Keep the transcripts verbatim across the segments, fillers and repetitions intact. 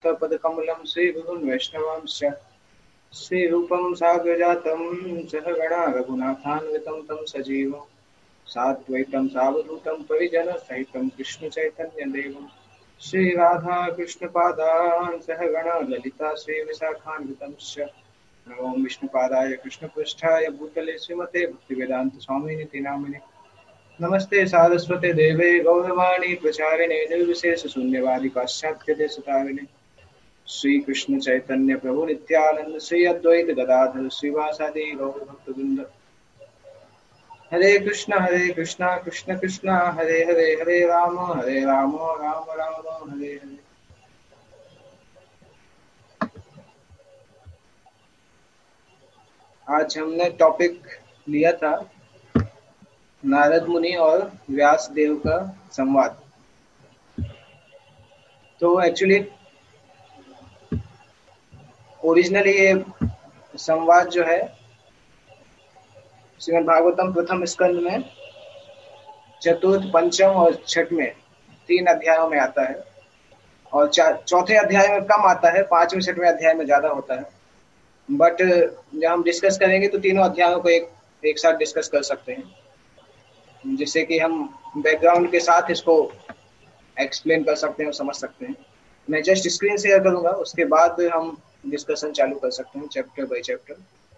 पदकमलं श्रीगुरुन् वैष्णवांश्च श्रीरूपं साग्रजातं सहगणा रघुनाथान्वितं तं सजीवं साद्वैतं सावधूतं परिजनसहितं कृष्णचैतन्यदेवं श्रीराधा कृष्णपादान् सहगणा ललिता श्रीविशाखान्वितंश्च नमो विष्णुपादाय कृष्णपृष्ठाय भूतले श्रीमते भक्तिवेदांत स्वामिनिति नामिने नमस्ते सारस्वते देवे गौरवाणी प्रचारिणे निर्विशेष शून्यवादी पाश्चात्य देशतारिणे श्री कृष्ण चैतन्य प्रभु नित्यानंद श्री अद्वैत गदाधर श्रीवासादि गौर भक्तवृंद हरे कृष्ण हरे कृष्ण कृष्ण कृष्ण हरे हरे हरे राम हरे राम राम राम हरे हरे। आज हमने टॉपिक लिया था नारद मुनि और व्यास देव का संवाद। तो एक्चुअली ओरिजिनली ये संवाद जो है श्रीमद् भागवतम प्रथम स्कंद में चतुर्थ पंचम और छठवें तीन अध्यायों में आता है और चौथे अध्याय में कम आता है, पांचवें छठवें अध्याय में ज्यादा होता है। बट जब हम डिस्कस करेंगे तो तीनों अध्यायों को एक एक साथ डिस्कस कर सकते हैं, जिससे कि हम बैकग्राउंड के साथ इसको एक्सप्लेन कर सकते हैं और समझ सकते हैं। मैं जस्ट स्क्रीन शेयर करूंगा, उसके बाद हम डिस्कशन चालू कर सकते हैं चैप्टर बाय चैप्टर।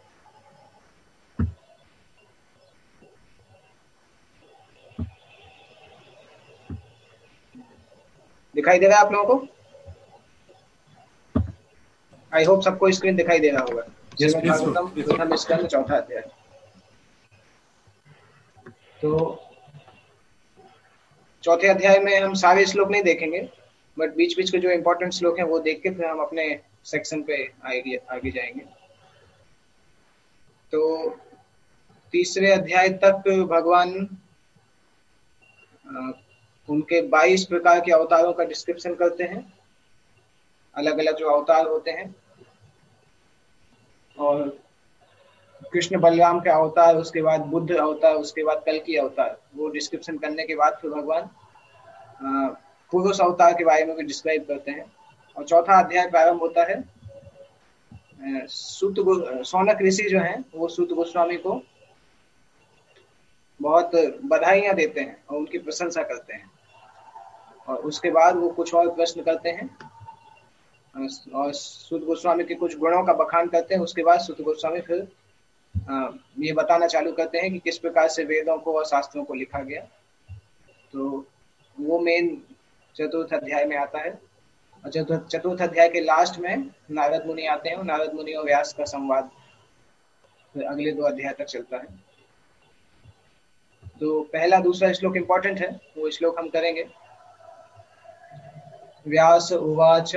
दिखाई दे रहा है आप लोगों को? आई होप सबको स्क्रीन दिखाई दे रहा होगा। yes, भागवतम प्रथम स्कंद चौथा अध्याय। तो चौथे अध्याय में हम सारे श्लोक नहीं देखेंगे, बट बीच बीच के जो इम्पोर्टेंट श्लोक हैं वो देख के फिर हम अपने सेक्शन पे आगे आगे जाएंगे। तो तीसरे अध्याय तक भगवान आ, उनके बाईस प्रकार के अवतारों का डिस्क्रिप्शन करते हैं, अलग अलग जो अवतार होते हैं, और कृष्ण बलराम के अवतार, उसके बाद बुद्ध अवतार, उसके बाद कल्कि अवतार, वो डिस्क्रिप्शन करने के बाद फिर भगवान पुरुष अवतार के बारे में भी डिस्क्राइब करते हैं। और चौथा अध्याय प्रारंभ होता है सूत सौनक ऋषि जो हैं वो सूत गोस्वामी को बहुत बधाइयां देते हैं और उनकी प्रशंसा करते हैं, और उसके बाद वो कुछ और प्रश्न करते हैं और सूत गोस्वामी के कुछ गुणों का बखान करते हैं। उसके बाद सूत गोस्वामी फिर ये बताना चालू करते हैं कि किस प्रकार से वेदों को और शास्त्रों को लिखा गया। तो वो मेन चतुर्थ अध्याय में आता है। और चतुर्थ चतुर्थ अध्याय के लास्ट में नारद मुनि आते हैं और नारद मुनि और व्यास का संवाद फिर अगले दो अध्याय तक चलता है। तो पहला दूसरा श्लोक इम्पोर्टेंट है, वो श्लोक हम करेंगे। व्यास उवाच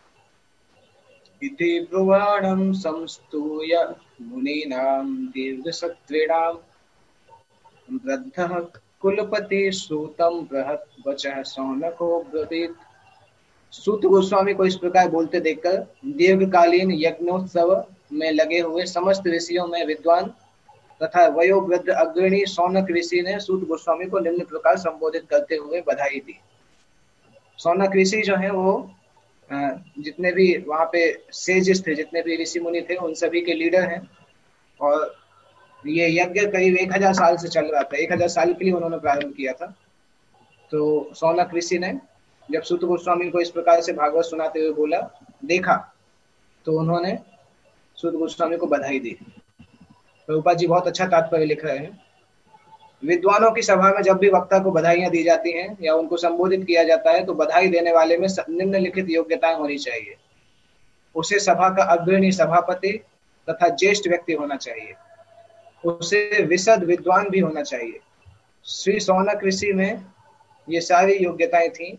इति ब्रुवाणं संस्तूय मुनीनां दीर्घसत्रिणां वृद्धः कुलपति सूतं बृहत् वचः शौनको ब्रवीत। सूत गोस्वामी को इस प्रकार बोलते देखकर दीर्घकालीन यज्ञोत्सव में लगे हुए समस्त ऋषियों में विद्वान तथा वयोवृद्ध अग्रणी शौनक ऋषि ने सूत गोस्वामी को निम्न प्रकार संबोधित करते हुए बधाई दी। शौनक ऋषि जो हैं वो जितने भी वहाँ पे सेजेस थे, जितने भी ऋषि मुनि थे, उन सभी के लीडर हैं। और ये यज्ञ करीब एक हजार साल से चल रहा था, एक हजार साल के लिए उन्होंने प्रारंभ किया था। तो शौनक ऋषि ने जब सूत गोस्वामी को इस प्रकार से भागवत सुनाते हुए बोला देखा, तो उन्होंने सूत गोस्वामी को बधाई दी। प्रभुपाद जी बहुत अच्छा तात्पर्य लिख रहे हैं। विद्वानों की सभा में जब भी वक्ता को बधाइयां दी जाती हैं या उनको संबोधित किया जाता है, तो बधाई देने वाले में निम्नलिखित योग्यताएं होनी चाहिए। उसे सभा का अग्रणी सभापति तथा ज्येष्ठ व्यक्ति होना चाहिए। उसे विशद विद्वान भी होना चाहिए। श्री शौनक ऋषि में ये सारी योग्यताएं थी।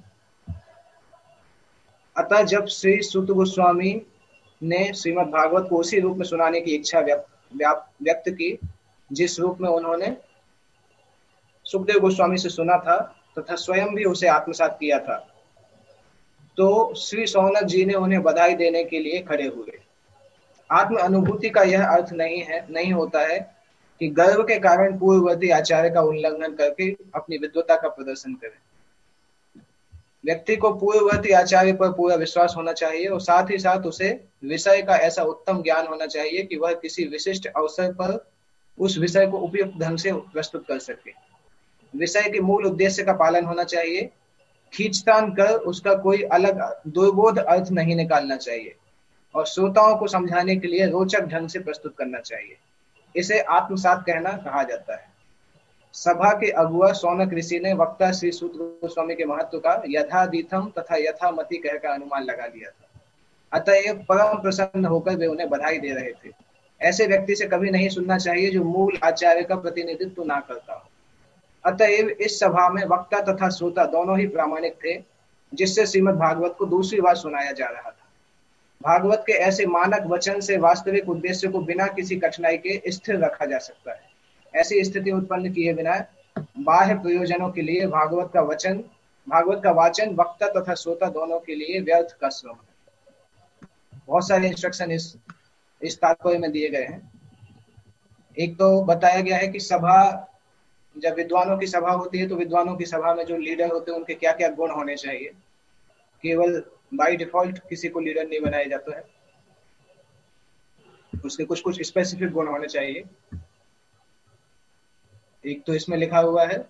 अतः जब श्री सूत गोस्वामी ने श्रीमद् भागवत को उसी रूप में सुनाने की इच्छा व्यक्त की जिस रूप में उन्होंने सुखदेव गोस्वामी से सुना था तथा स्वयं भी उसे आत्मसात किया था, तो श्री शौनक जी ने उन्हें बधाई देने के लिए खड़े हुए। आत्म अनुभूति का यह अर्थ नहीं है नहीं होता है कि गर्व के कारण पूर्ववर्ती आचार्य का उल्लंघन करके अपनी विद्वता का प्रदर्शन करें। व्यक्ति को पूर्ववर्ती आचार्य पर पूरा विश्वास होना चाहिए और साथ ही साथ उसे विषय का ऐसा उत्तम ज्ञान होना चाहिए कि वह किसी विशिष्ट अवसर पर उस विषय को उपयुक्त ढंग से प्रस्तुत कर सके। विषय के मूल उद्देश्य का पालन होना चाहिए। खींचतान कर उसका कोई अलग दुर्बोध अर्थ नहीं निकालना चाहिए और श्रोताओं को समझाने के लिए रोचक ढंग से प्रस्तुत करना चाहिए। इसे आत्मसात कहना कहा जाता है। सभा के अगुआ शौनक ऋषि ने वक्ता श्री सूत गोस्वामी के महत्व का यथादीथम तथा यथामति कहकर अनुमान लगा लिया था। अतएव परम प्रसन्न होकर वे उन्हें बधाई दे रहे थे। ऐसे व्यक्ति से कभी नहीं सुनना चाहिए जो मूल आचार्य का प्रतिनिधित्व ना करता हो। अतएव इस सभा में वक्ता तथा श्रोता दोनों ही प्रामाणिक थे, जिससे श्रीमद् भागवत को दूसरी बार सुनाया जा रहा था। भागवत के ऐसे मानक वचन से वास्तविक उद्देश्य को बिना किसी कठिनाई के स्थिर रखा जा सकता है। ऐसी स्थिति उत्पन्न किए बिना बाह्य प्रयोजनों के लिए भागवत का वचन भागवत का वाचन वक्ता तथा श्रोता दोनों के लिए व्यर्थ का श्रम है। बहुत सारे इंस्ट्रक्शन इस इस तात्पर्य में दिए गए हैं। एक तो बताया गया है कि सभा, जब विद्वानों की सभा होती है तो विद्वानों की सभा में जो लीडर होते हैं उनके क्या क्या गुण होने चाहिए। केवल बाय डिफॉल्ट किसी को लीडर नहीं बनाया जाता है, उसके कुछ कुछ स्पेसिफिक गुण होने चाहिए। एक तो इसमें लिखा हुआ है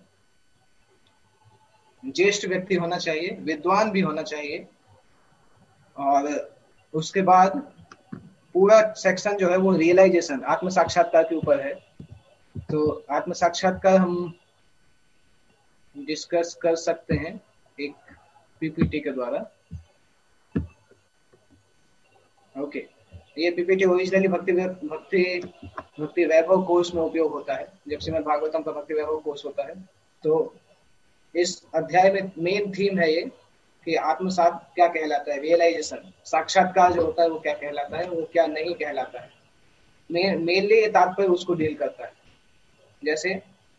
ज्येष्ठ व्यक्ति होना चाहिए, विद्वान भी होना चाहिए, और उसके बाद पूरा सेक्शन जो है वो रियलाइजेशन, आत्म साक्षात्कार के ऊपर है। तो आत्म साक्षात्कार हम डिस्कस कर सकते हैं एक पीपीटी के द्वारा। ओके, ये पीपीटी ओरिजिनली भक्ति भक्ति भक्ति वैभव कोर्स में उपयोग होता है। जब श्रीमद् भागवतम का भक्ति वैभव कोर्स होता है तो इस अध्याय में मेन थीम है ये कि आत्मसात क्या कहलाता है, रियलाइजेशन, साक्षात्कार जो होता है वो क्या कहलाता है, वो क्या नहीं कहलाता है। मेनली ये तात्पर्य उसको डील करता है। जैसे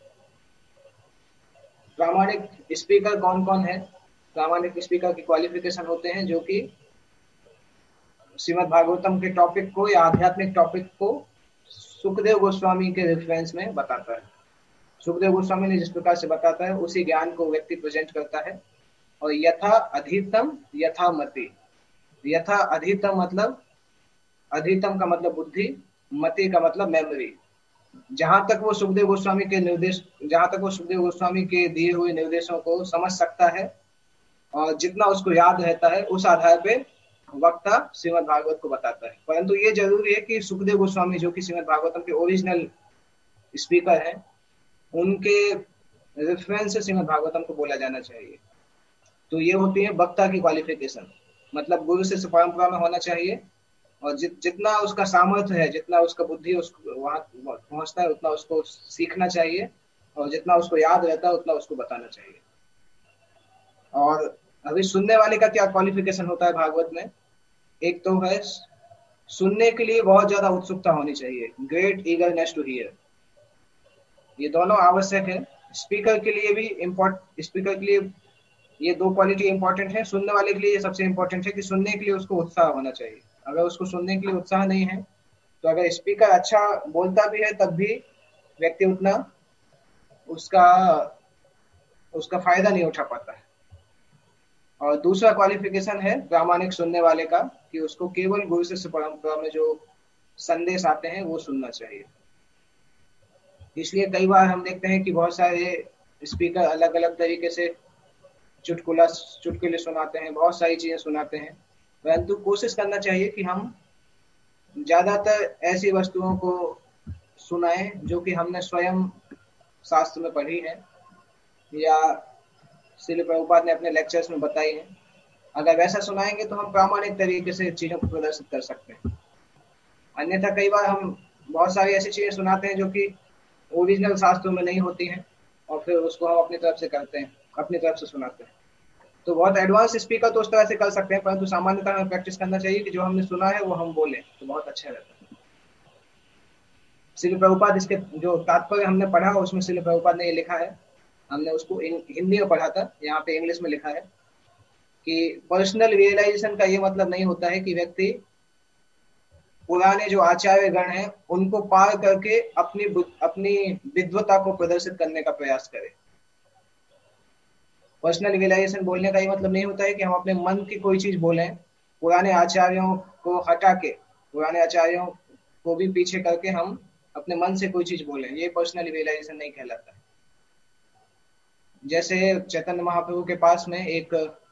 प्रामाणिक स्पीकर कौन कौन है, प्रामाणिक स्पीकर की क्वालिफिकेशन होते हैं जो कि श्रीमद् भागवतम के टॉपिक को या आध्यात्मिक टॉपिक को सुखदेव गोस्वामी के रेफरेंस में बताता है। सुखदेव गोस्वामी ने जिस प्रकार से बताता है उसी ज्ञान को व्यक्ति प्रेजेंट करता है। और यथा अधितम यथा मति, यथा अधितम मतलब, अधितम का मतलब बुद्धि, मति का मतलब मेमोरी। जहां तक वो सुखदेव गोस्वामी के निर्देश जहां तक वो सुखदेव गोस्वामी के दिए हुए निर्देशों को समझ सकता है और जितना उसको याद रहता है उस आधार पे वक्ता श्रीमद् भागवत को बताता है। परंतु ये जरूरी है कि सुखदेव गोस्वामी जो कि श्रीमद् भागवतम के ओरिजिनल स्पीकर हैं, उनके रेफरेंस से श्रीमद् भागवतम को बोला जाना चाहिए। तो ये होती है वक्ता की क्वालिफिकेशन, मतलब गुरु शिष्य परंपरा में होना चाहिए और जि, जितना उसका सामर्थ्य है, जितना उसका बुद्धि उस वहां पहुंचता है उतना उसको सीखना चाहिए और जितना उसको याद रहता है उतना उसको बताना चाहिए। और अभी सुनने वाले का क्या क्वालिफिकेशन होता है भागवत में, एक तो है सुनने के लिए बहुत ज्यादा उत्सुकता होनी चाहिए, ग्रेट ईगरनेस टू हियर। ये दोनों आवश्यक है। स्पीकर के लिए भी इम्पोर्ट स्पीकर के लिए ये दो क्वालिटी इंपॉर्टेंट है। सुनने वाले के लिए ये सबसे इंपॉर्टेंट है कि सुनने के लिए उसको उत्साह होना चाहिए। अगर उसको सुनने के लिए उत्साह नहीं है तो अगर स्पीकर अच्छा बोलता भी है तब भी व्यक्ति उतना उसका उसका फायदा नहीं उठा पाता है। और दूसरा क्वालिफिकेशन है प्रामाणिक सुनने वाले का कि उसको केवल गुरु शिष्य परंपरा में जो संदेश आते हैं वो सुनना चाहिए। इसलिए कई बार हम देखते हैं कि बहुत सारे स्पीकर अलग अलग तरीके से चुटकुला चुटकुले सुनाते हैं, बहुत सारी चीजें सुनाते हैं, परंतु कोशिश करना चाहिए कि हम ज्यादातर ऐसी वस्तुओं को सुनाएं जो कि हमने स्वयं शास्त्र में पढ़ी है या श्रील प्रभुपाद ने अपने लेक्चर्स में बताई है। अगर वैसा सुनाएंगे तो हम प्रामाणिक तरीके से चीजों को प्रदर्शित कर सकते हैं। अन्यथा कई बार हम बहुत सारी ऐसी चीजें सुनाते हैं जो कि ओरिजिनल शास्त्रों में नहीं होती हैं और फिर उसको हम अपनी तरफ से करते हैं, अपनी तरफ से सुनाते हैं। तो बहुत एडवांस स्पीकर तो उस तरह से कर सकते हैं, परंतु सामान्यतः हमें प्रैक्टिस करना चाहिए कि जो हमने सुना है वो हम बोलें, तो बहुत अच्छा रहता है। श्रील प्रभुपाद इसके जो तात्पर्य हमने पढ़ा उसमें श्रील प्रभुपाद ने ये लिखा है, हमने उसको हिंदी में पढ़ा था, यहाँ पे इंग्लिश में लिखा है कि पर्सनल रियलाइजेशन का ये मतलब नहीं होता है कि व्यक्ति पुराने जो आचार्य गण हैं उनको पार करके अपनी अपनी विद्वता को प्रदर्शित करने का प्रयास करे, पर्सनल रियलाइजेशन बोलने का ये मतलब नहीं होता है कि हम अपने मन की कोई चीज बोलें, पुराने आचार्यों को हटा के, पुराने आचार्यों को भी पीछे करके हम अपने मन से कोई चीज बोलें, ये पर्सनल रियलाइजेशन नहीं कहलाता है। जैसे चैतन्य महाप्रभु के पास में एक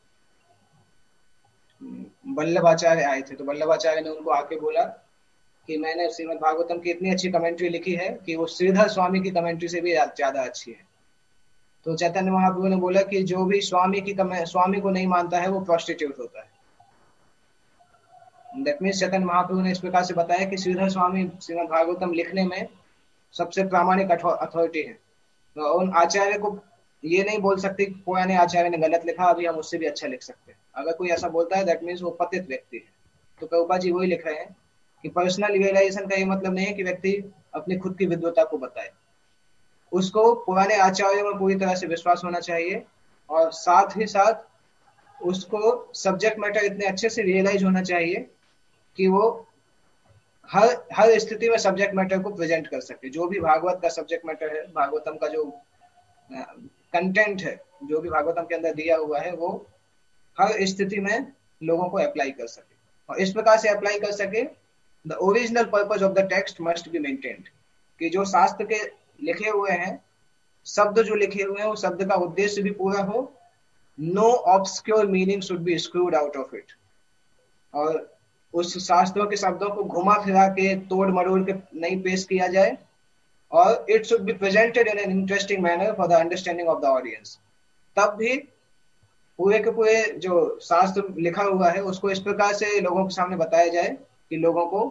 वल्लभाचार्य आए थे, तो वल्लभाचार्य ने उनको आके बोला कि मैंने श्रीमद् भागवतम की इतनी अच्छी कमेंट्री लिखी है कि वो श्रीधर स्वामी की कमेंट्री से भी ज्यादा अच्छी है। तो चैतन्य महाप्रभु ने बोला कि जो भी स्वामी की स्वामी को नहीं मानता है वो प्रोस्टिट्यूट होता है। दैट मीन्स चैतन्य महाप्रभु ने इस प्रकार से बताया कि श्रीधर स्वामी श्रीमद् भागवतम लिखने में सबसे प्रामाणिक अथॉरिटी है। तो उन आचार्य को ये नहीं बोल सकते कि पुराने आचार्य ने गलत लिखा, अभी हम उससे भी अच्छा लिख सकते हैं। अगर कोई ऐसा बोलता है दैट मीन्स वो पतित व्यक्ति है। तो प्रभुपाद जी वही लिख रहे हैं कि पर्सनल रियलाइजेशन का ये मतलब नहीं है कि व्यक्ति अपनी खुद की विद्वता को बताए, उसको पुराने आचार्यों में पूरी तरह से विश्वास होना चाहिए और साथ ही साथ उसको सब्जेक्ट मैटर इतने अच्छे से रियलाइज होना चाहिए कि वो हर हर स्थिति में सब्जेक्ट मैटर को प्रेजेंट कर सके। जो भी भागवत का सब्जेक्ट मैटर है, भागवतम का जो कंटेंट है, जो भी भागवतम के अंदर दिया हुआ है, वो हर स्थिति में लोगों को अप्लाई कर सके और इस प्रकार से अप्लाई कर सके। The original purpose of the text must be maintained, कि जो शास्त्र के लिखे हुए हैं, शब्द जो लिखे हुए हैं, वो शब्द का उद्देश्य भी पूरा हो। No obscure meaning should be screwed out of it, और उस शास्त्रों के शब्दों को घुमा फिरा के तोड़ मरोड़ के नहीं पेश किया जाए, और it should be presented in an interesting manner for the understanding of the audience. तब भी पूरे के पूरे जो शास्त्र लिखा हुआ है उसको इस प्रकार से लोगों के सामने बताया जाए कि लोगों को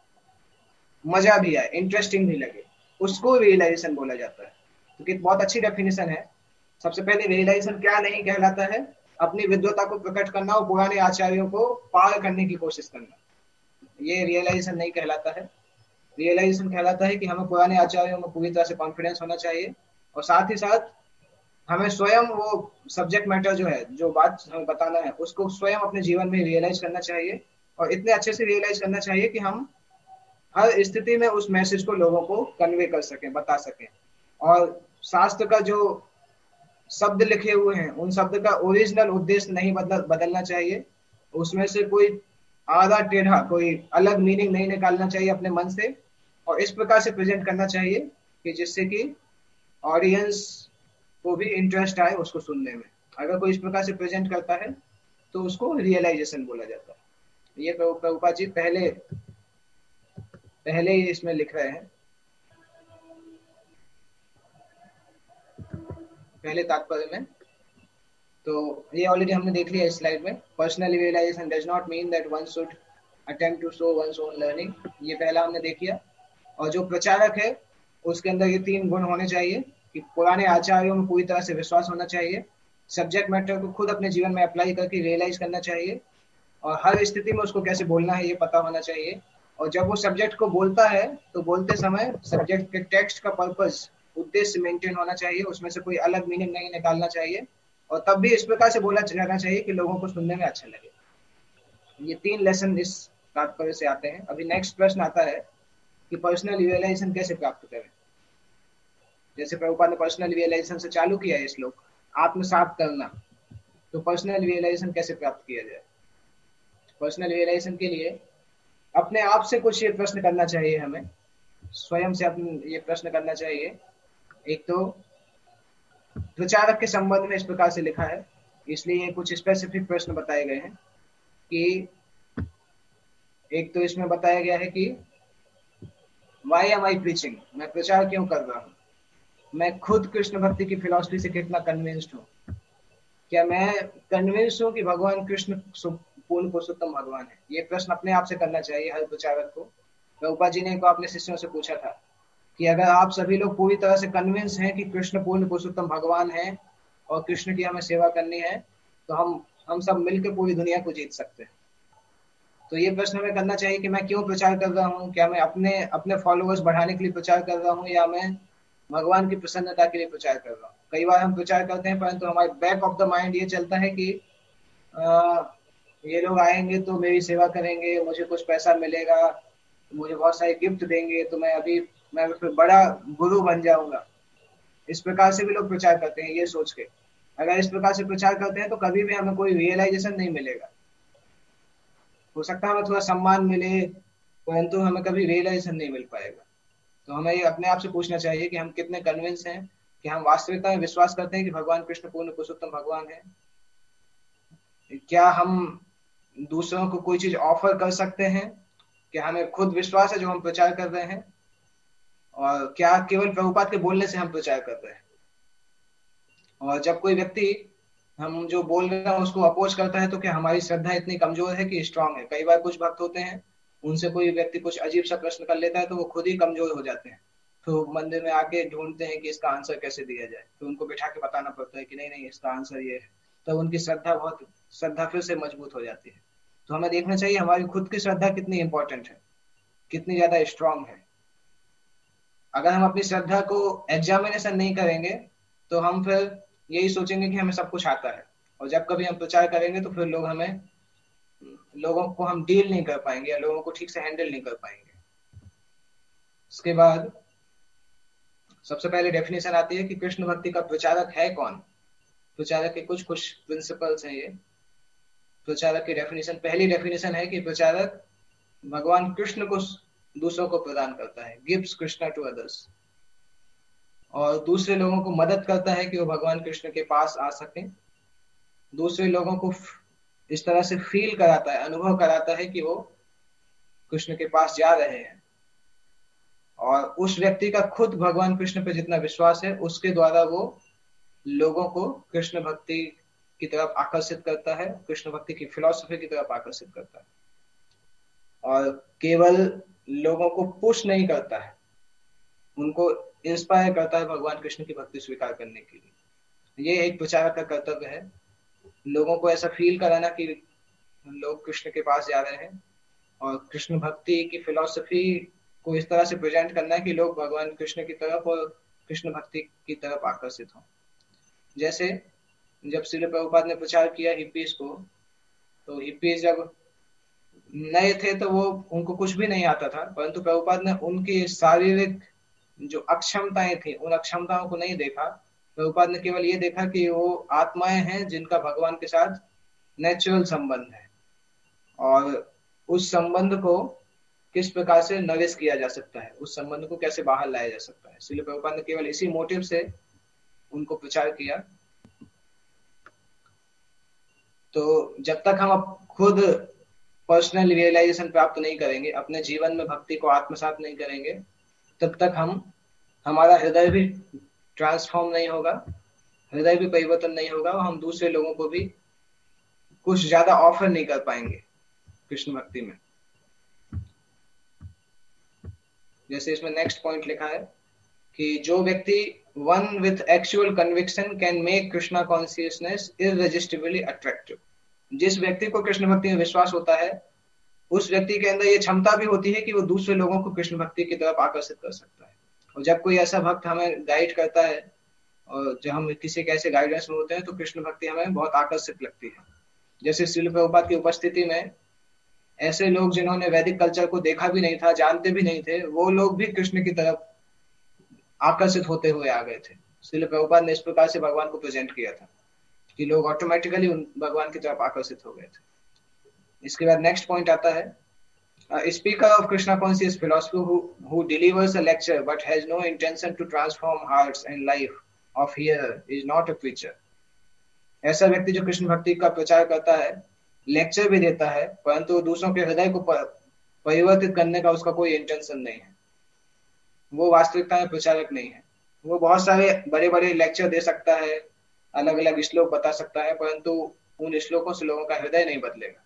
मजा भी आए, इंटरेस्टिंग भी लगे, उसको रियलाइजेशन बोला जाता है। क्योंकि तो बहुत अच्छी डेफिनेशन है। सबसे पहले रियलाइजेशन क्या नहीं कहलाता है, अपनी विद्वता को प्रकट करना और पुराने आचार्यों को पार करने की कोशिश करना, ये रियलाइजेशन नहीं कहलाता है। रियलाइजेशन कहलाता है कि हमें पुराने आचार्यों में पूरी तरह से कॉन्फिडेंस होना चाहिए और साथ ही साथ हमें स्वयं वो सब्जेक्ट मैटर जो है, जो बात हमें बताना है, उसको स्वयं अपने जीवन में रियलाइज करना चाहिए और इतने अच्छे से रियलाइज करना चाहिए कि हम हर स्थिति में उस मैसेज को लोगों को कन्वे कर सकें, बता सकें। और शास्त्र का जो शब्द लिखे हुए हैं, उन शब्द का ओरिजिनल उद्देश्य नहीं बदल बदलना चाहिए, उसमें से कोई आधा टेढ़ा कोई अलग मीनिंग नहीं निकालना चाहिए अपने मन से, और इस प्रकार से प्रेजेंट करना चाहिए कि जिससे कि ऑडियंस को भी इंटरेस्ट आए उसको सुनने में। अगर कोई इस प्रकार से प्रेजेंट करता है तो उसको रियलाइजेशन बोला जाता है। ये प्रभुपाद जी पहले पहले ही इसमें लिख रहे हैं, पहले तात्पर्य में। तो ये ऑलरेडी हमने देख लिया इस स्लाइड में। Personal realisation does not mean that one should attempt to show one's own learning, ये पहला हमने देख लिया। और जो प्रचारक है उसके अंदर ये तीन गुण होने चाहिए कि पुराने आचार्यों में पूरी तरह से विश्वास होना चाहिए, सब्जेक्ट मैटर को खुद अपने जीवन में अप्लाई करके रियलाइज करना चाहिए, और हर स्थिति में उसको कैसे बोलना है ये पता होना चाहिए। और जब वो सब्जेक्ट को बोलता है तो बोलते समय सब्जेक्ट के टेक्स्ट का पर्पस, उद्देश्य मेंटेन होना चाहिए, उसमें से कोई अलग मीनिंग नहीं निकालना चाहिए, और तब भी इस प्रकार से बोला जाना चाहिए कि लोगों को सुनने में अच्छा लगे। ये तीन लेसन इस तात्पर्य से आते हैं। अभी नेक्स्ट प्रश्न आता है कि पर्सनल रियलाइजेशन कैसे प्राप्त करें। जैसे प्रभुपाद ने पर्सनल रियलाइजेशन से चालू किया है श्लोक, आत्मसात करना, तो पर्सनल रियलाइजेशन कैसे प्राप्त किया जाए। पर्सनल रियलाइजेशन के लिए अपने आप से कुछ ये प्रश्न करना चाहिए, हमें स्वयं से अपने ये प्रश्न करना चाहिए। एक तो प्रचारक के संबंध में इस प्रकार से लिखा है, इसलिए कुछ स्पेसिफिक प्रश्न बताए गए हैं कि एक तो इसमें बताया गया है कि वाई एम आई प्रीचिंग, मैं प्रचार क्यों कर रहा हूँ, मैं खुद कृष्ण भक्ति की फिलॉसफी से कितना कन्विंस्ड हूँ, क्या मैं कन्विंस्ड हूँ कि भगवान कृष्ण पूर्ण पुरुषोत्तम भगवान है। ये प्रश्न अपने आप से करना चाहिए हर प्रचारक को। प्रभुपाद जी ने को अपने शिष्यों से पूछा था कि अगर आप सभी लोग पूरी तरह से कन्विंस हैं कि कृष्ण पूर्ण पुरुषोत्तम भगवान है और कृष्ण की हमें सेवा करनी है, तो हम हम सब मिलकर पूरी दुनिया को जीत सकते हैं। तो ये प्रश्न हमें करना चाहिए कि मैं क्यों प्रचार कर रहा हूँ, क्या मैं अपने अपने फॉलोअर्स बढ़ाने के लिए प्रचार कर रहा हूँ या मैं भगवान की प्रसन्नता के लिए प्रचार कर रहा हूँ। कई बार हम प्रचार करते हैं परंतु हमारे बैक ऑफ द माइंड ये चलता है कि आ, ये लोग आएंगे तो मेरी सेवा करेंगे, मुझे कुछ पैसा मिलेगा, मुझे बहुत सारे गिफ्ट देंगे, तो मैं अभी मैं फिर बड़ा गुरु बन जाऊंगा। इस प्रकार से भी लोग प्रचार करते हैं ये सोच के। अगर इस प्रकार से प्रचार करते हैं तो कभी भी हमें कोई रियलाइजेशन नहीं मिलेगा। हो सकता है हमें थोड़ा सम्मान मिले, परंतु हमें कभी रियलाइजेशन नहीं मिल पाएगा। तो हमें ये अपने आप से पूछना चाहिए कि हम कितने कन्विंस हैं, कि हम वास्तविकता में विश्वास करते हैं कि भगवान कृष्ण पूर्ण पुरुषोत्तम भगवान है। क्या हम दूसरों को कोई चीज ऑफर कर सकते हैं? क्या हमें खुद विश्वास है जो हम प्रचार कर रहे हैं? और क्या केवल प्रभुपाद के बोलने से हम प्रचार कर रहे हैं? और जब कोई व्यक्ति हम जो बोल रहे हैं उसको अपोज करता है तो क्या हमारी श्रद्धा इतनी कमजोर है कि स्ट्रांग है? कई बार कुछ भक्त होते हैं, उनसे कोई व्यक्ति कुछ अजीब सा प्रश्न कर लेता है तो वो खुद ही कमजोर हो जाते हैं, तो मंदिर में आके ढूंढते हैं कि इसका आंसर कैसे दिया जाए, तो उनको बिठा के बताना पड़ता है कि नहीं नहीं इसका आंसर ये है। तब तो उनकी श्रद्धा बहुत श्रद्धा फिर से मजबूत हो जाती है। तो हमें देखना चाहिए हमारी खुद की श्रद्धा कितनी इंपॉर्टेंट है, कितनी ज्यादा स्ट्रांग है। अगर हम अपनी श्रद्धा को एग्जामिनेशन नहीं करेंगे तो हम फिर यही सोचेंगे कि हमें सब कुछ आता है, और जब कभी हम प्रचार करेंगे तो फिर लोग हमें लोगों को हम डील नहीं कर पाएंगे या लोगों को ठीक से हैंडल नहीं कर पाएंगे। उसके बाद सबसे पहले डेफिनेशन आती है कि कृष्ण भक्ति का प्रचारक है कौन। प्रचारक के कुछ कुछ प्रिंसिपल्स हैं ये। प्रचारक की डेफिनेशन, पहली डेफिनेशन है कि प्रचारक भगवान कृष्ण को दूसरों को प्रदान करता है, गिव्स कृष्णा टू अदर्स, और दूसरे लोगों को मदद करता है कि वो भगवान कृष्ण के पास आ सके। दूसरे लोगों को इस तरह से फील कराता है, अनुभव कराता है कि वो कृष्ण के पास जा रहे हैं, और उस व्यक्ति का खुद भगवान कृष्ण पे जितना विश्वास है उसके द्वारा वो लोगों को कृष्ण भक्ति की तरफ आकर्षित करता है, कृष्ण भक्ति की फिलॉसफी की तरफ आकर्षित करता है, और केवल लोगों को पुश नहीं करता है, उनको इंस्पायर करता है भगवान कृष्ण की भक्ति स्वीकार करने के लिए। ये एक प्रचारक का कर्तव्य है, लोगों को ऐसा फील कराना कि लोग कृष्ण के पास जा रहे हैं, और कृष्ण भक्ति की फिलॉसफी को इस तरह से प्रेजेंट करना है कि लोग भगवान कृष्ण की तरफ और कृष्ण भक्ति की तरफ आकर्षित हों। जैसे जब श्रील प्रभुपाद ने प्रचार किया हिप्पीज को, तो हिप्पीज जब नए थे तो वो उनको कुछ भी नहीं आता था, परंतु प्रभुपाद ने उनकी शारीरिक जो अक्षमताएं थी उन अक्षमताओं को नहीं देखा। प्रभुपाद ने केवल ये देखा कि वो आत्माएं हैं जिनका भगवान के साथ नेचुरल संबंध है, और उस संबंध को किस प्रकार से नरिश किया जा सकता है, उस संबंध को कैसे बाहर लाया जा सकता है। इसलिए प्रभुपाद ने केवल इसी मोटिव से उनको प्रचार किया। तो जब तक हम खुद पर्सनल रियलाइजेशन प्राप्त नहीं करेंगे, अपने जीवन में भक्ति को आत्मसात नहीं करेंगे, तब तक हम हमारा हृदय भी ट्रांसफॉर्म नहीं होगा, हृदय भी परिवर्तन नहीं होगा, और हम दूसरे लोगों को भी कुछ ज्यादा ऑफर नहीं कर पाएंगे कृष्ण भक्ति में। जैसे इसमें नेक्स्ट पॉइंट लिखा है कि जो व्यक्ति one with actual conviction can make Krishna consciousness irresistibly attractive. जिस व्यक्ति को कृष्ण भक्ति में विश्वास होता है उस व्यक्ति के अंदर ये क्षमता भी होती है कि वो दूसरे लोगों को कृष्ण भक्ति की तरफ आकर्षित कर सकता है। और जब कोई ऐसा भक्त हमें गाइड करता है और जब हम किसी के ऐसे गाइडेंस में होते हैं तो कृष्ण भक्ति हमें बहुत आकर्षित लगती है। जैसे श्रील प्रभुपाद की उपस्थिति में ऐसे लोग जिन्होंने वैदिक कल्चर को देखा भी नहीं था, जानते भी नहीं थे, वो लोग भी कृष्ण की तरफ आकर्षित होते हुए आ गए थे। श्रील प्रभुपाद ने इस प्रकार से भगवान को प्रेजेंट किया था कि लोग ऑटोमेटिकली भगवान की तरफ आकर्षित हो गए थे। इसके बाद नेक्स्ट पॉइंट आता है, speaker of Krishna conscious philosophy who delivers a lecture but has no intention to transform hearts and life of hear is not a preacher. ऐसा व्यक्ति जो कृष्ण भक्ति का प्रचार करता है, लेक्चर भी देता है, परंतु दूसरों के हृदय को परिवर्तित करने का उसका कोई इंटेंशन नहीं है, वो वास्तविकता में प्रचारक नहीं है। वो बहुत सारे बड़े बड़े लेक्चर दे सकता है, अलग अलग श्लोक बता सकता है, परंतु उन श्लोकों से लोगों का हृदय नहीं बदलेगा।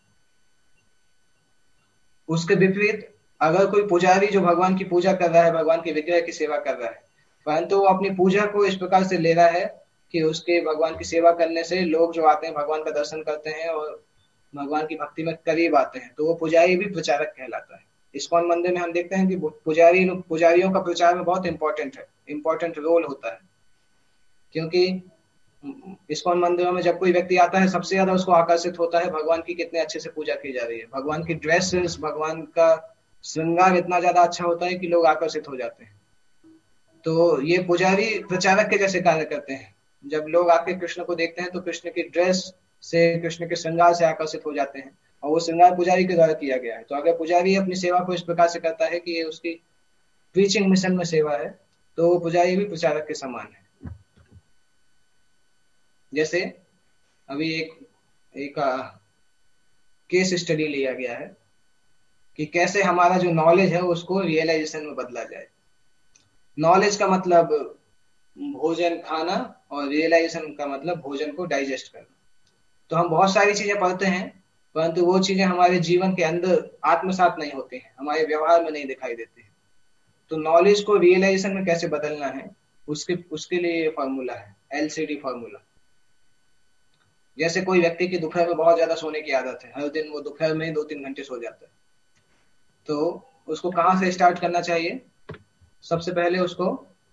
उसके विपरीत अगर कोई पुजारी जो भगवान की पूजा कर रहा है, भगवान के विग्रह की सेवा कर रहा है, परंतु वो अपनी पूजा को इस प्रकार से ले रहा है कि उसके भगवान की सेवा करने से लोग जो आते हैं भगवान का दर्शन करते हैं और भगवान की भक्ति में करीब आते हैं, तो वो पुजारी भी प्रचारक कहलाता है। इस्कॉन मंदिर में हम देखते हैं कि पुजारी पुजारियों का प्रचार में बहुत इंपॉर्टेंट है, इंपॉर्टेंट रोल होता है, क्योंकि इस्कॉन मंदिरों में जब कोई व्यक्ति आता है सबसे ज्यादा उसको आकर्षित होता है भगवान की कितने अच्छे से पूजा की जा रही है। भगवान की ड्रेसेस, भगवान का श्रृंगार इतना ज्यादा अच्छा होता है कि लोग आकर्षित हो जाते हैं। तो ये पुजारी प्रचारक के जैसे कार्य करते हैं, जब लोग आके कृष्ण को देखते हैं तो कृष्ण की ड्रेस से, कृष्ण के श्रृंगार से आकर्षित हो जाते हैं, और वो श्रृंगार पुजारी के द्वारा किया गया है। तो अगर पुजारी अपनी सेवा को इस प्रकार से करता है कि ये उसकी प्रीचिंग मिशन में सेवा है, तो पुजारी भी प्रचारक के समान है। जैसे अभी एक एक केस स्टडी लिया गया है कि कैसे हमारा जो नॉलेज है उसको रियलाइजेशन में बदला जाए। नॉलेज का मतलब भोजन खाना, और रियलाइजेशन का मतलब भोजन को डाइजेस्ट करना। तो हम बहुत सारी चीजें पढ़ते हैं, परंतु वो चीजें हमारे जीवन के अंदर आत्मसात नहीं होती हैं, हमारे व्यवहार में नहीं दिखाई देती हैं। तो नॉलेज को रियलाइजेशन में कैसे बदलना है, उसके उसके लिए फॉर्मूला है, एलसीडी फॉर्मूला। जैसे कोई व्यक्ति की दोपहर में बहुत ज्यादा सोने की आदत है, हर दिन वो दोपहर में दो तीन घंटे सो जाता है, तो उसको कहाँ से स्टार्ट करना चाहिए? सबसे पहले उसको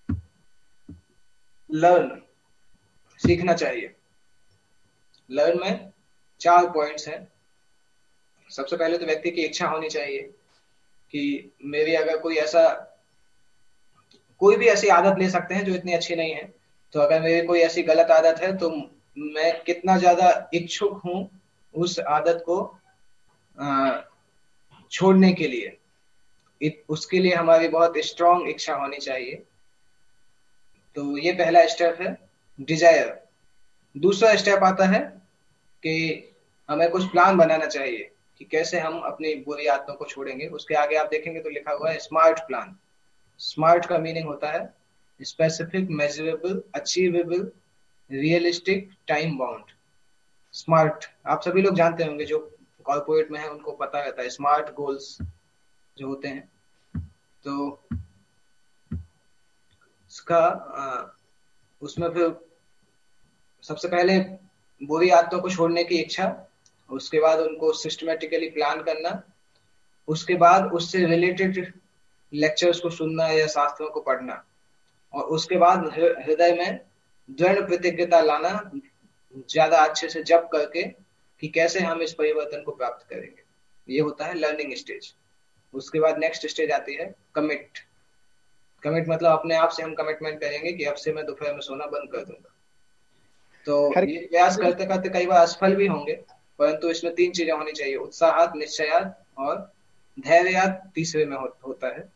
लर्न, सीखना चाहिए। लर्न में चार पॉइंट्स हैं। सबसे पहले तो व्यक्ति की इच्छा होनी चाहिए कि मेरी अगर कोई ऐसा कोई भी ऐसी आदत ले सकते हैं जो इतनी अच्छी नहीं है, तो अगर मेरी कोई ऐसी गलत आदत है तो मैं कितना ज्यादा इच्छुक हूं उस आदत को आ, छोड़ने के लिए। इत, उसके लिए हमारी बहुत स्ट्रांग इच्छा होनी चाहिए। तो ये पहला स्टेप है, डिजायर। दूसरा स्टेप आता है कि हमें कुछ प्लान बनाना चाहिए कि कैसे हम अपनी बुरी आदतों को छोड़ेंगे। उसके आगे आप देखेंगे तो लिखा हुआ है स्मार्ट प्लान। स्मार्ट का मीनिंग होता है specific, measurable, achievable, realistic, time bound. SMART आप सभी लोग जानते होंगे, जो कॉर्पोरेट में है उनको पता रहता है स्मार्ट गोल्स जो होते हैं। तो उसका आ, उसमें फिर सबसे पहले बुरी आदतों को छोड़ने की इच्छा, उसके बाद उनको सिस्टमेटिकली प्लान करना, उसके बाद उससे रिलेटेड लेक्चर्स को सुनना या शास्त्रों को पढ़ना, और उसके बाद हृदय में दृढ़ प्रतिज्ञता लाना, ज्यादा अच्छे से जप करके कि कैसे हम इस परिवर्तन को प्राप्त करेंगे। ये होता है लर्निंग स्टेज। उसके बाद नेक्स्ट स्टेज आती है कमिट। कमिट मतलब अपने आप से हम कमिटमेंट करेंगे कि अब से मैं दोपहर में सोना बंद कर दूंगा। तो ये प्रयास करते करते कई बार असफल भी होंगे, परंतु इसमें तीन चीजें होनी चाहिए, उत्साहात, निश्चयात और धैर्यात तीसरे में हो, होता है।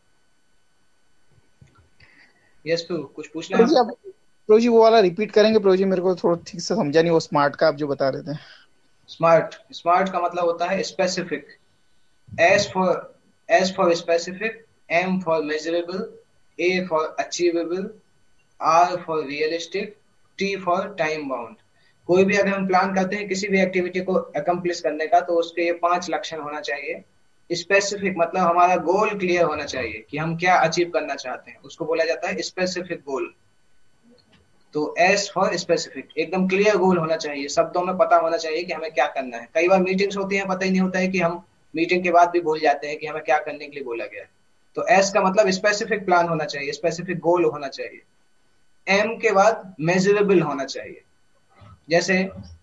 यस प्रभु, कुछ पूछना है? प्रभु जी वो वाला रिपीट करेंगे प्रभु जी, मेरे को थोड़ा ठीक से समझा नहीं वो स्मार्ट का आप जो बता रहे थे। स्मार्ट स्मार्ट का मतलब होता है specific. S for S for specific, M for measurable, A for achievable, R for realistic, T for time bound. कोई भी अगर हम प्लान करते हैं किसी भी एक्टिविटी को अकम्प्लिश करने का, तो उसके ये पांच लक्षण होना चाहिए। स्पेसिफिक मतलब हमारा गोल क्लियर होना चाहिए कि हम क्या अचीव करना चाहते हैं, उसको बोला जाता है स्पेसिफिक गोल। तो एस फॉर स्पेसिफिक, एकदम क्लियर गोल होना चाहिए, शब्दों में पता होना चाहिए कि हमें क्या करना है। कई बार मीटिंग्स होती हैं, पता ही नहीं होता है कि हम मीटिंग के बाद भी भूल जाते हैं कि हमें क्या करने के लिए बोला गया है। तो एस का मतलब स्पेसिफिक प्लान होना चाहिए, स्पेसिफिक गोल होना चाहिए। एम के बाद मेजरेबल होना चाहिए। जैसे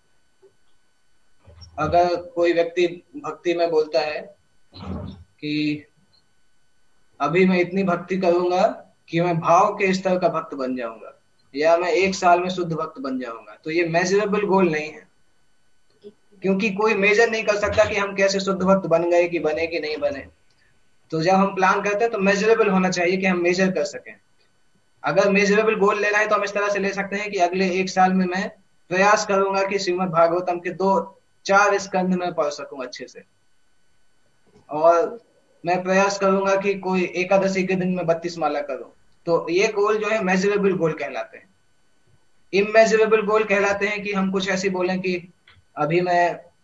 अगर कोई व्यक्ति भक्ति में बोलता है कि अभी मैं इतनी भक्ति करूंगा कि मैं भाव के स्तर का भक्त बन जाऊंगा, या मैं एक साल में शुद्ध भक्त बन जाऊंगा, तो ये मेजरेबल गोल नहीं है, क्योंकि कोई मेजर नहीं कर सकता कि हम कैसे शुद्ध भक्त बन गए, कि बने कि नहीं बने। तो जब हम प्लान करते हैं तो मेजरेबल होना चाहिए कि हम मेजर कर सकें। अगर मेजरेबल गोल लेना है तो हम इस तरह से ले सकते हैं कि अगले एक साल में मैं प्रयास करूंगा कि श्रीमद् भागवतम के दो चार स्कंध में पढ़ सकूं अच्छे से, और मैं प्रयास करूंगा कि कोई एकादशी के दिन में बत्तीस माला करूं। तो ये गोल जो है मेजरेबल गोल कहलाते हैं। इमेजरेबल गोल कहलाते हैं कि हम कुछ ऐसी बोलें कि अभी मैं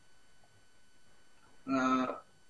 आ,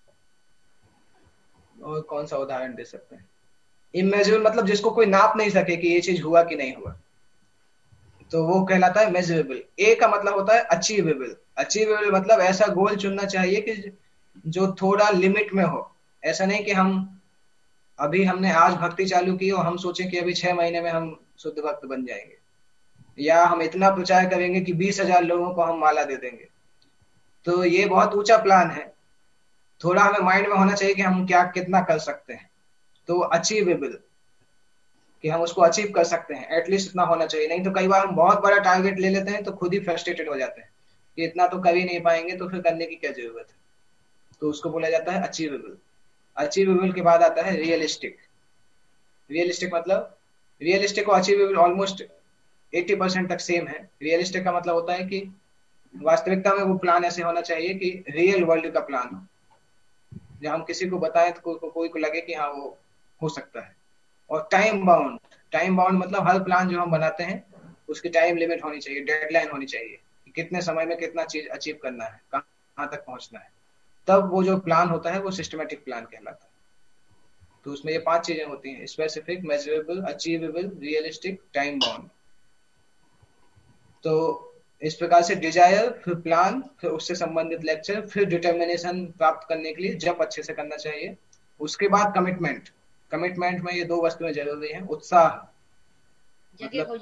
और कौन सा उदाहरण दे सकते हैं? इमेजरेबल मतलब जिसको कोई नाप नहीं सके कि ये चीज हुआ कि नहीं हुआ, तो वो कहलाता है मेजरेबल। ए का मतलब होता है अचीवेबल। अचीवेबल मतलब ऐसा गोल चुनना चाहिए कि जो थोड़ा लिमिट में हो। ऐसा नहीं कि हम अभी हमने आज भक्ति चालू की और हम सोचें कि अभी छह महीने में हम शुद्ध भक्त बन जाएंगे, या हम इतना प्रचार करेंगे कि बीस हजार लोगों को हम माला दे देंगे। तो ये बहुत ऊंचा प्लान है। थोड़ा हमें माइंड में होना चाहिए कि हम क्या कितना कर सकते हैं। तो अचीवेबल कि हम उसको अचीव कर सकते हैं, एटलीस्ट इतना होना चाहिए। नहीं तो कई बार हम बहुत बड़ा टारगेट ले लेते हैं तो खुद ही फ्रस्ट्रेटेड हो जाते हैं कि इतना तो कर ही नहीं पाएंगे, तो फिर करने की क्या जरूरत है। तो उसको बोला जाता है अचीवेबल। अचीवेबल के बाद आता है रियलिस्टिक। रियलिस्टिक मतलब, रियलिस्टिक और अचीवेबल ऑलमोस्ट एट्टी परसेंट तक सेम है। रियलिस्टिक का मतलब होता है कि वास्तविकता में वो प्लान ऐसे होना चाहिए कि रियल वर्ल्ड का प्लान हो, जब हम किसी को बताएं तो कोई को, कोई को लगे कि हाँ वो हो सकता है। और टाइम बाउंड। टाइम बाउंड मतलब हर प्लान जो हम बनाते हैं उसकी टाइम लिमिट होनी चाहिए, डेडलाइन होनी चाहिए कि कितने समय में कितना चीज अचीव करना है, कहाँ तक पहुंचना है। तब वो जो प्लान होता है वो सिस्टमेटिक प्लान कहलाता है। तो उसमें ये पांच चीजें होती हैं, specific, measurable, achievable, realistic, time bound. तो इस प्रकार से डिजायर, फिर प्लान, फिर उससे संबंधित लेक्चर, फिर डिटर्मिनेशन प्राप्त करने के लिए जब अच्छे से करना चाहिए। उसके बाद कमिटमेंट। कमिटमेंट में ये दो वस्तुएं जरूरी हैं। उत्साह मतलब,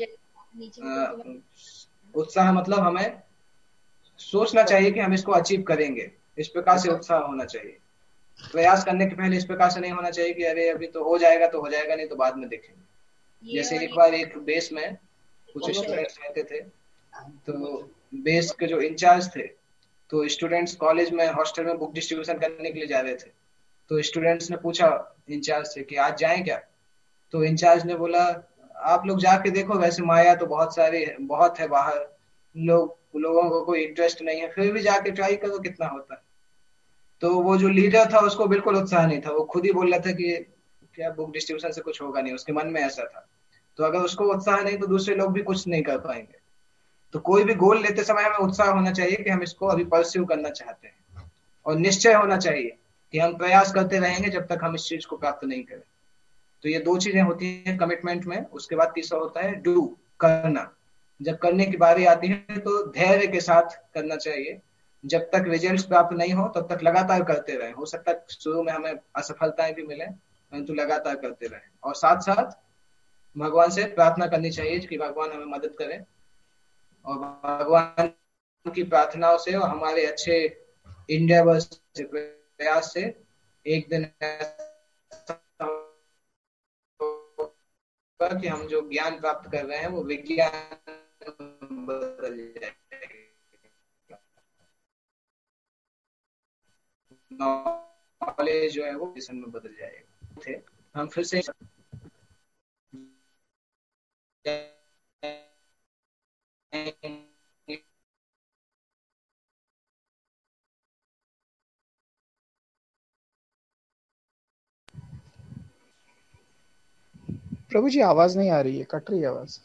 उत्साह मतलब हमें सोचना चाहिए कि हम इसको अचीव करेंगे, इस प्रकार से उत्साह होना चाहिए। प्रयास करने के पहले इस प्रकार से नहीं होना चाहिए कि अरे अभी तो हो जाएगा तो हो जाएगा, नहीं तो बाद में देखेंगे। जैसे एक बार एक बेस में कुछ स्टूडेंट्स रहते थे, तो बेस के जो इंचार्ज थे, तो स्टूडेंट्स कॉलेज में हॉस्टल में बुक डिस्ट्रीब्यूशन करने के लिए जा रहे थे। तो स्टूडेंट्स ने पूछा इंचार्ज से कि आज जाएं क्या। तो इंचार्ज ने बोला आप लोग जाके देखो, वैसे माया तो बहुत सारी है, बहुत है बाहर, लोग लोगों को कोई इंटरेस्ट नहीं है, फिर भी जाके ट्राई करो कितना होता है। तो वो जो लीडर था उसको बिल्कुल उत्साह नहीं था, वो खुद ही बोल रहा था कि क्या बुक डिस्ट्रीब्यूशन से कुछ होगा नहीं, उसके मन में ऐसा था। तो अगर उसको उत्साह नहीं तो दूसरे लोग भी कुछ नहीं कर पाएंगे। तो कोई भी गोल लेते समय हमें उत्साह होना चाहिए कि हम इसको अभी परस्यू करना चाहते हैं, और निश्चय होना चाहिए कि हम प्रयास करते रहेंगे जब तक हम इस चीज को प्राप्त नहीं करें। तो ये दो चीजें होती हैं कमिटमेंट में। उसके बाद तीसरा होता है डू, करना। जब करने की बारी आती है तो धैर्य के साथ करना चाहिए। जब तक रिजल्ट्स प्राप्त नहीं हो तब तक लगातार करते रहे। हो सकता है शुरू में हमें असफलताएं भी मिले, परंतु लगातार करते रहे। और साथ साथ भगवान से प्रार्थना करनी चाहिए कि भगवान हमें मदद करें, और भगवान की प्रार्थनाओं से और हमारे अच्छे इंडिया से, प्रयास से एक दिन ऐसा होगा कि हम जो ज्ञान प्राप्त कर रहे हैं वो विज्ञान बदल जाएगा। नॉलेज जो है वो विजन में बदल जाएगा। थे हम फिर से प्रभु जी आवाज नहीं आ रही है, कट रही है आवाज।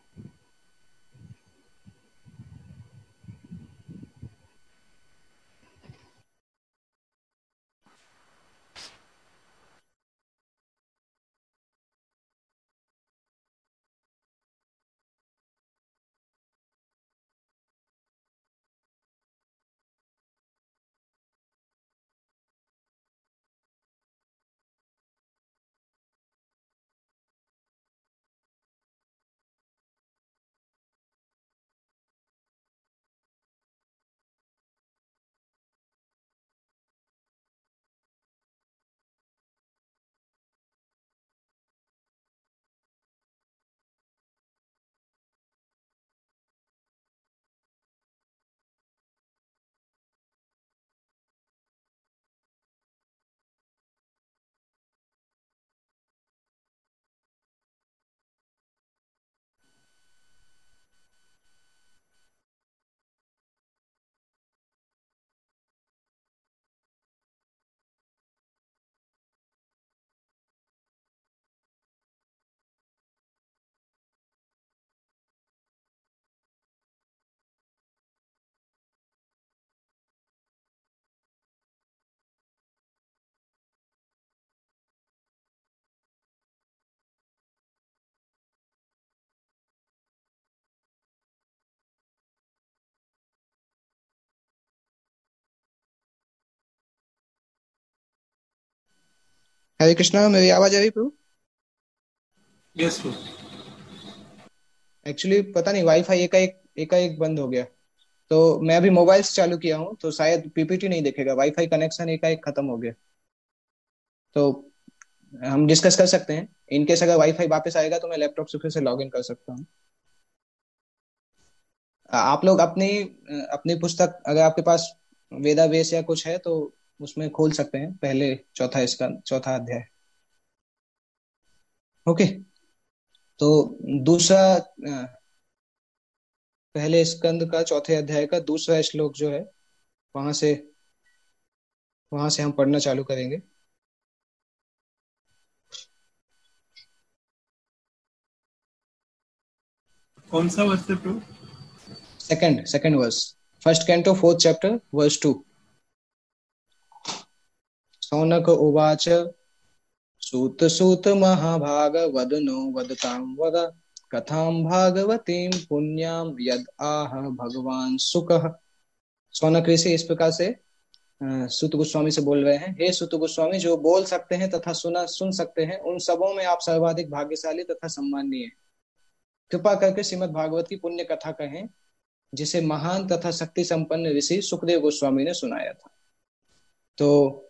हरे कृष्णा, मेरी आवाज आ रही प्रभु? यस प्रभु। एक्चुअली पता नहीं वाईफाई एकाएक एकाएक बंद हो गया, तो मैं अभी मोबाइल से चालू किया हूँ तो शायद पीपीटी नहीं दिखेगा, वाईफाई कनेक्शन एकाएक खत्म हो गया। तो हम डिस्कस कर सकते हैं। इनकेस अगर वाईफाई वापस आएगा तो मैं लैपटॉप से फिर से लॉग इन कर सकता हूँ। आप लोग अपनी अपनी पुस्तक अगर आपके पास वेदावेश या कुछ है तो उसमें खोल सकते हैं, पहले चौथा इसका चौथा अध्याय। ओके, तो दूसरा अ, पहले स्कंद का चौथे अध्याय का दूसरा श्लोक जो है वहां से वहां से हम पढ़ना चालू करेंगे। कौन सा वर्ष है प्रभु? Second second verse, first canto fourth chapter verse two. Shaunaka उवाच सूत सूत महाभाग वदनो वदतां वद कथां भागवतीं पुण्यां यद आह भगवान सुकः। सौनक ऋषि इस प्रकार से अ, सूत गोस्वामी से बोल रहे हैं, हे सूत गोस्वामी, जो बोल सकते हैं तथा सुना सुन सकते हैं उन सबों में आप सर्वाधिक भाग्यशाली तथा सम्माननीय हैं। कृपा करके श्रीमद् भागवत की पुण्य कथा कहें जिसे महान तथा शक्ति संपन्न ऋषि सुखदेव गोस्वामी ने सुनाया था। तो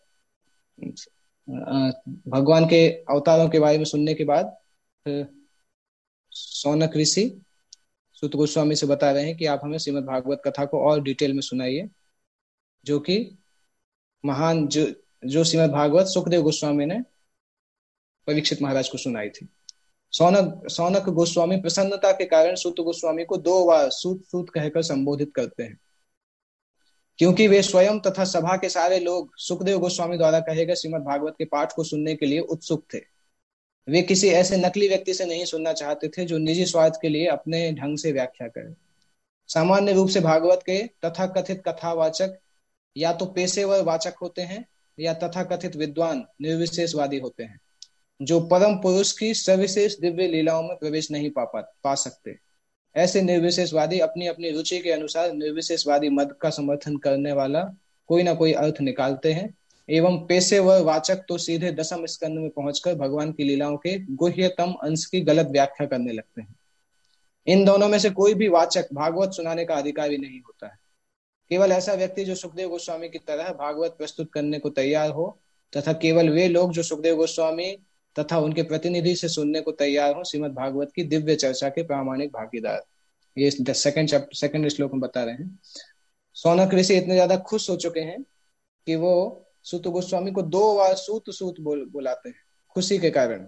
अ, भगवान के अवतारों के बारे में सुनने के बाद फिर सौनक ऋषि सूत गोस्वामी से बता रहे हैं कि आप हमें श्रीमद् भागवत कथा को और डिटेल में सुनाइए, जो कि महान जो जो श्रीमद् भागवत सुखदेव गोस्वामी ने परीक्षित महाराज को सुनाई थी। सौनक सौनक गोस्वामी प्रसन्नता के कारण सूत गोस्वामी को दो बार सूत सूत कहकर संबोधित करते हैं, क्योंकि वे स्वयं तथा सभा के सारे लोग सुखदेव गोस्वामी द्वारा कहे गए श्रीमद् भागवत के पाठ को सुनने के लिए उत्सुक थे। वे किसी ऐसे नकली व्यक्ति से नहीं सुनना चाहते थे जो निजी स्वार्थ के लिए अपने ढंग से व्याख्या करे। सामान्य रूप से भागवत के तथाकथित कथावाचक या तो पेशेवर वाचक होते हैं या तथाकथित विद्वान निर्विशेषवादी होते हैं, जो परम पुरुष की सविशेष दिव्य लीलाओं में प्रवेश नहीं पा पा, पा सकते। ऐसे निर्विशेषवादी अपनी अपनी रुचि के अनुसार निर्विशेषवादी मत का समर्थन करने वाला कोई ना कोई अर्थ निकालते हैं, एवं पेशेवर वाचक तो सीधे दसम स्कंद में पहुंचकर भगवान की लीलाओं के गुह्यतम अंश की गलत व्याख्या करने लगते हैं। इन दोनों में से कोई भी वाचक भागवत सुनाने का अधिकारी नहीं होता है। केवल ऐसा व्यक्ति जो सुखदेव गोस्वामी की तरह भागवत प्रस्तुत करने को तैयार हो तथा केवल वे लोग जो सुखदेव गोस्वामी तथा उनके प्रतिनिधि से सुनने को तैयार हो श्रीमद् भागवत की दिव्य चर्चा के प्रामाणिक भागीदार। ये सेकंड चैप्टर सेकंड श्लोक में बता रहे हैं। सौनक ऋषि इतने ज्यादा खुश हो चुके हैं कि वो सूत गोस्वामी को दो बार सूत सूत बोल बुलाते हैं खुशी के कारण।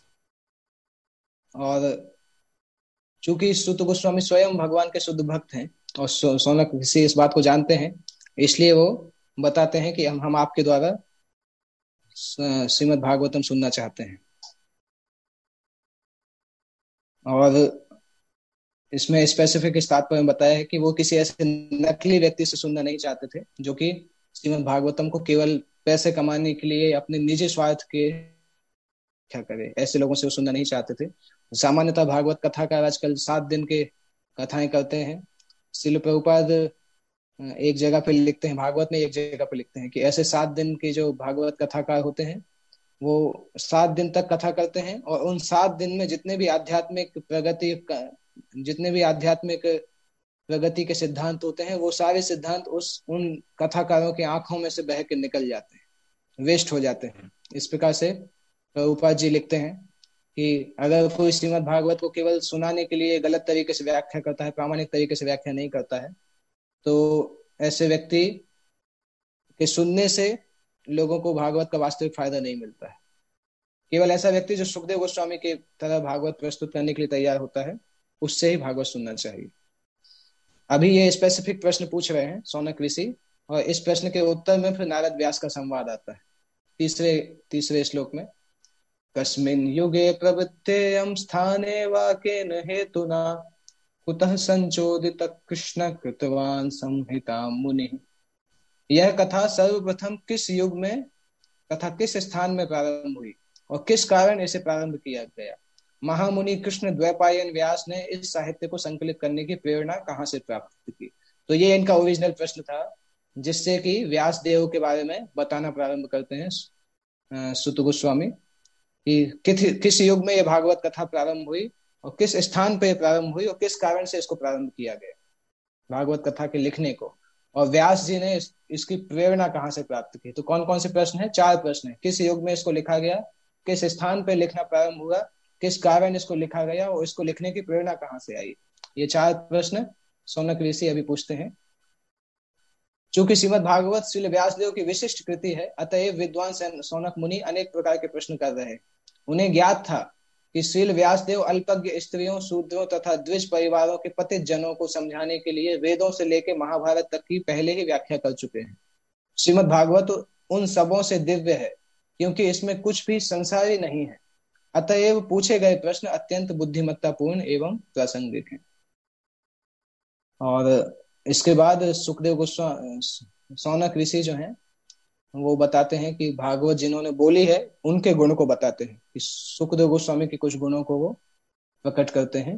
और चूंकि सूत गोस्वामी स्वयं भगवान के शुद्ध भक्त हैं और सौनक ऋषि इस बात को जानते हैं, इसलिए वो बताते हैं कि हम हम आपके द्वारा श्रीमद् भागवतम सुनना चाहते हैं। और इसमें स्पेसिफिक इस तात्पर्य में बताया है कि वो किसी ऐसे नकली व्यक्ति से सुनना नहीं चाहते थे जो कि श्रीमद् भागवतम को केवल पैसे कमाने के लिए अपने निजी स्वार्थ के क्या करे, ऐसे लोगों से वो सुनना नहीं चाहते थे। सामान्यतः भागवत कथाकार आजकल सात दिन के कथाएं करते हैं। श्रील प्रभुपाद एक जगह पे लिखते हैं, भागवत में एक जगह पे लिखते हैं कि ऐसे सात दिन के जो भागवत कथाकार होते हैं वो सात दिन तक कथा करते हैं, और उन सात दिन में जितने भी आध्यात्मिक प्रगति जितने भी आध्यात्मिक प्रगति के सिद्धांत होते हैं वो सारे सिद्धांत उस उन कथाकारों की आंखों में से बह के निकल जाते हैं, वेस्ट हो जाते हैं। इस प्रकार से प्रभुपाद जी लिखते हैं कि अगर कोई श्रीमद् भागवत को केवल सुनाने के लिए गलत तरीके से व्याख्या करता है, प्रामाणिक तरीके से व्याख्या नहीं करता है, तो ऐसे व्यक्ति के सुनने से लोगों को भागवत का वास्तविक फायदा नहीं मिलता है। केवल ऐसा व्यक्ति जो सुखदेव गोस्वामी के तरह भागवत प्रस्तुत करने के लिए तैयार होता है, उससे ही भागवत सुनना चाहिए। अभी ये स्पेसिफिक प्रश्न पूछ रहे हैं सौनक ऋषि, और इस प्रश्न के उत्तर में फिर नारद व्यास का संवाद आता है तीसरे तीसरे श्लोक में। कस्मिन् युगे प्रवृत्तेयं स्थाने वा केन हेतुना कुतः संचोदित कृष्ण कृतवान संहिता मुनि। यह कथा सर्वप्रथम किस युग में तथा किस स्थान में प्रारंभ हुई और किस कारण इसे प्रारंभ किया गया? महामुनि कृष्ण द्वैपायन व्यास ने इस साहित्य को संकलित करने की प्रेरणा कहाँ से प्राप्त की? तो ये इनका ओरिजिनल प्रश्न था, जिससे कि व्यास देव के बारे में बताना प्रारंभ करते हैं सूत गोस्वामी कि किस किस युग में ये भागवत कथा प्रारंभ हुई और किस स्थान पे प्रारंभ हुई और किस कारण से इसको प्रारंभ किया गया भागवत कथा के लिखने को, और व्यास जी ने इस, इसकी प्रेरणा कहाँ से प्राप्त की। तो कौन कौन से प्रश्न है? चार प्रश्न है। किस युग में इसको लिखा गया, किस स्थान पर लिखना प्रारंभ हुआ, किस कारण इसको लिखा गया और इसको लिखने की प्रेरणा कहाँ से आई। ये चार प्रश्न शौनक ऋषि अभी पूछते हैं। चूंकि श्रीमद् भागवत श्री व्यासदेव की विशिष्ट कृति है, अतएव विद्वान शौनक मुनि अनेक प्रकार के प्रश्न कर रहे हैं। उन्हें ज्ञात था कि श्रील व्यासदेव अल्पज्ञ स्त्रियों, शूद्रों तथा द्विज परिवारों के पतित जनों को समझाने के लिए वेदों से लेकर महाभारत तक की पहले ही व्याख्या कर चुके हैं। श्रीमद् भागवत उन सबों से दिव्य है क्योंकि इसमें कुछ भी संसारी नहीं है। अतएव पूछे गए प्रश्न अत्यंत बुद्धिमत्तापूर्ण एवं प्रासंगिक हैं। और इसके बाद सुखदेव गोस्वामी शौनक ऋषि जो हैं वो बताते हैं कि भागवत जिन्होंने बोली है उनके गुण को बताते हैं। कि सुखदेव गोस्वामी के कुछ गुणों को वो प्रकट करते हैं।